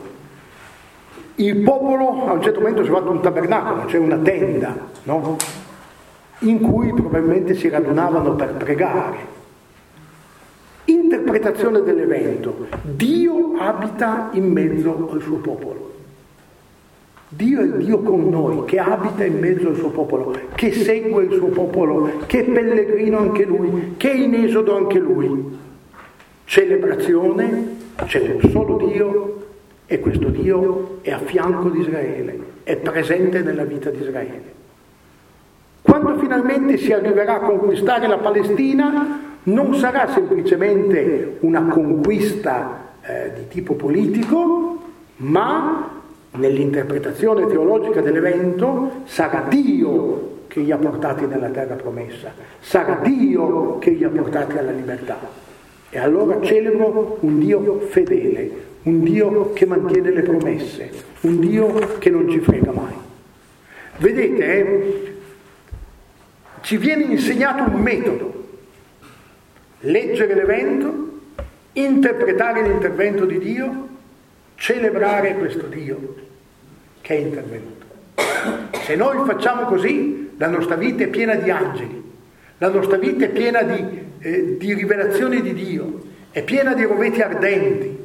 Il popolo a un certo momento si è fatto un tabernacolo, cioè una tenda, no? in cui probabilmente si radunavano per pregare. Interpretazione dell'evento: Dio abita in mezzo al suo popolo. Dio è Dio con noi, che abita in mezzo al suo popolo, che segue il suo popolo, che è pellegrino anche lui, che è in esodo anche lui. Celebrazione: c'è un solo Dio e questo Dio è a fianco di Israele, è presente nella vita di Israele. Quando finalmente si arriverà a conquistare la Palestina, non sarà semplicemente una conquista eh, di tipo politico, ma nell'interpretazione teologica dell'evento sarà Dio che li ha portati nella terra promessa, sarà Dio che li ha portati alla libertà. E allora celebro un Dio fedele, un Dio che mantiene le promesse, un Dio che non ci frega mai. Vedete, eh, ci viene insegnato un metodo: leggere l'evento, interpretare l'intervento di Dio, celebrare questo Dio che è intervenuto. Se noi facciamo così, la nostra vita è piena di angeli, la nostra vita è piena di, eh, di rivelazioni di Dio, è piena di roveti ardenti,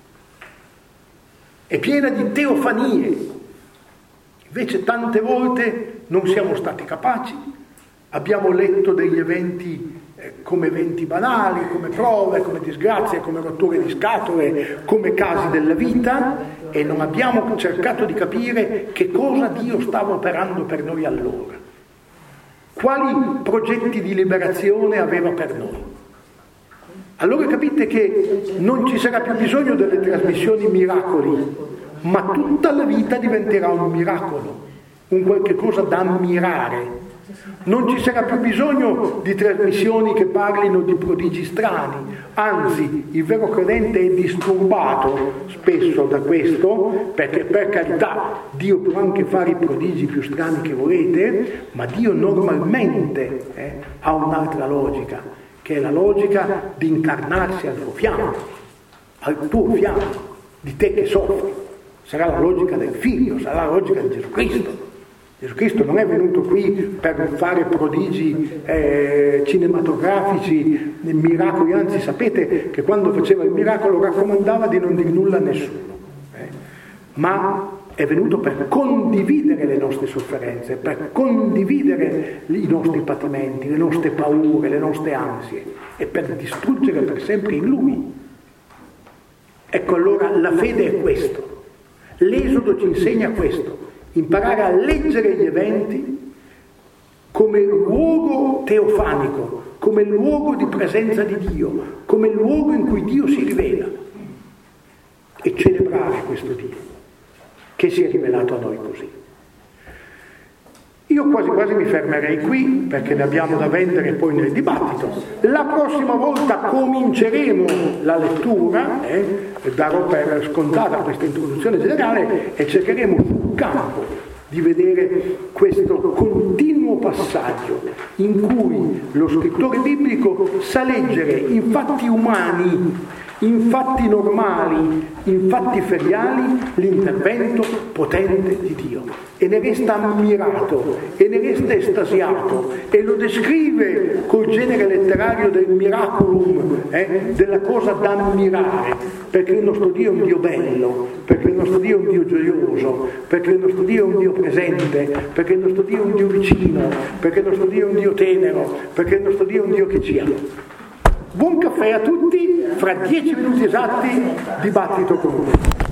è piena di teofanie. Invece tante volte non siamo stati capaci, abbiamo letto degli eventi eh, come eventi banali, come prove, come disgrazie, come rotture di scatole, come casi della vita, e non abbiamo cercato di capire che cosa Dio stava operando per noi allora, quali progetti di liberazione aveva per noi. Allora capite che non ci sarà più bisogno delle trasmissioni miracoli, ma tutta la vita diventerà un miracolo, un qualche cosa da ammirare. Non ci sarà più bisogno di trasmissioni che parlino di prodigi strani, anzi il vero credente è disturbato spesso da questo, perché per carità Dio può anche fare i prodigi più strani che volete, ma Dio normalmente eh, ha un'altra logica, che è la logica di incarnarsi al tuo fianco, al tuo fianco, di te che soffri. Sarà la logica del Figlio, sarà la logica di Gesù Cristo. Gesù Cristo non è venuto qui per fare prodigi eh, cinematografici, miracoli, anzi sapete che quando faceva il miracolo raccomandava di non dire nulla a nessuno, eh? ma è venuto per condividere le nostre sofferenze, per condividere i nostri patimenti, le nostre paure, le nostre ansie, e per distruggere per sempre in Lui. Ecco, allora la fede è questo, l'Esodo ci insegna questo. Imparare a leggere gli eventi come luogo teofanico, come luogo di presenza di Dio, come luogo in cui Dio si rivela, e celebrare questo Dio che si è rivelato a noi così. Io quasi quasi mi fermerei qui, perché ne abbiamo da vendere poi nel dibattito. La prossima volta cominceremo la lettura, eh, darò per scontata questa introduzione generale e cercheremo sul campo di vedere questo continuo passaggio in cui lo scrittore biblico sa leggere in fatti umani, in fatti normali, in fatti feriali, l'intervento potente di Dio, e ne resta ammirato e ne resta estasiato, e lo descrive col genere letterario del miraculum, eh, della cosa da ammirare, perché il nostro Dio è un Dio bello, perché il nostro Dio è un Dio gioioso, perché il nostro Dio è un Dio presente, perché il nostro Dio è un Dio vicino, perché il nostro Dio è un Dio tenero, perché il nostro Dio è un Dio che ci ama. Buon caffè a tutti, fra dieci minuti esatti dibattito con voi.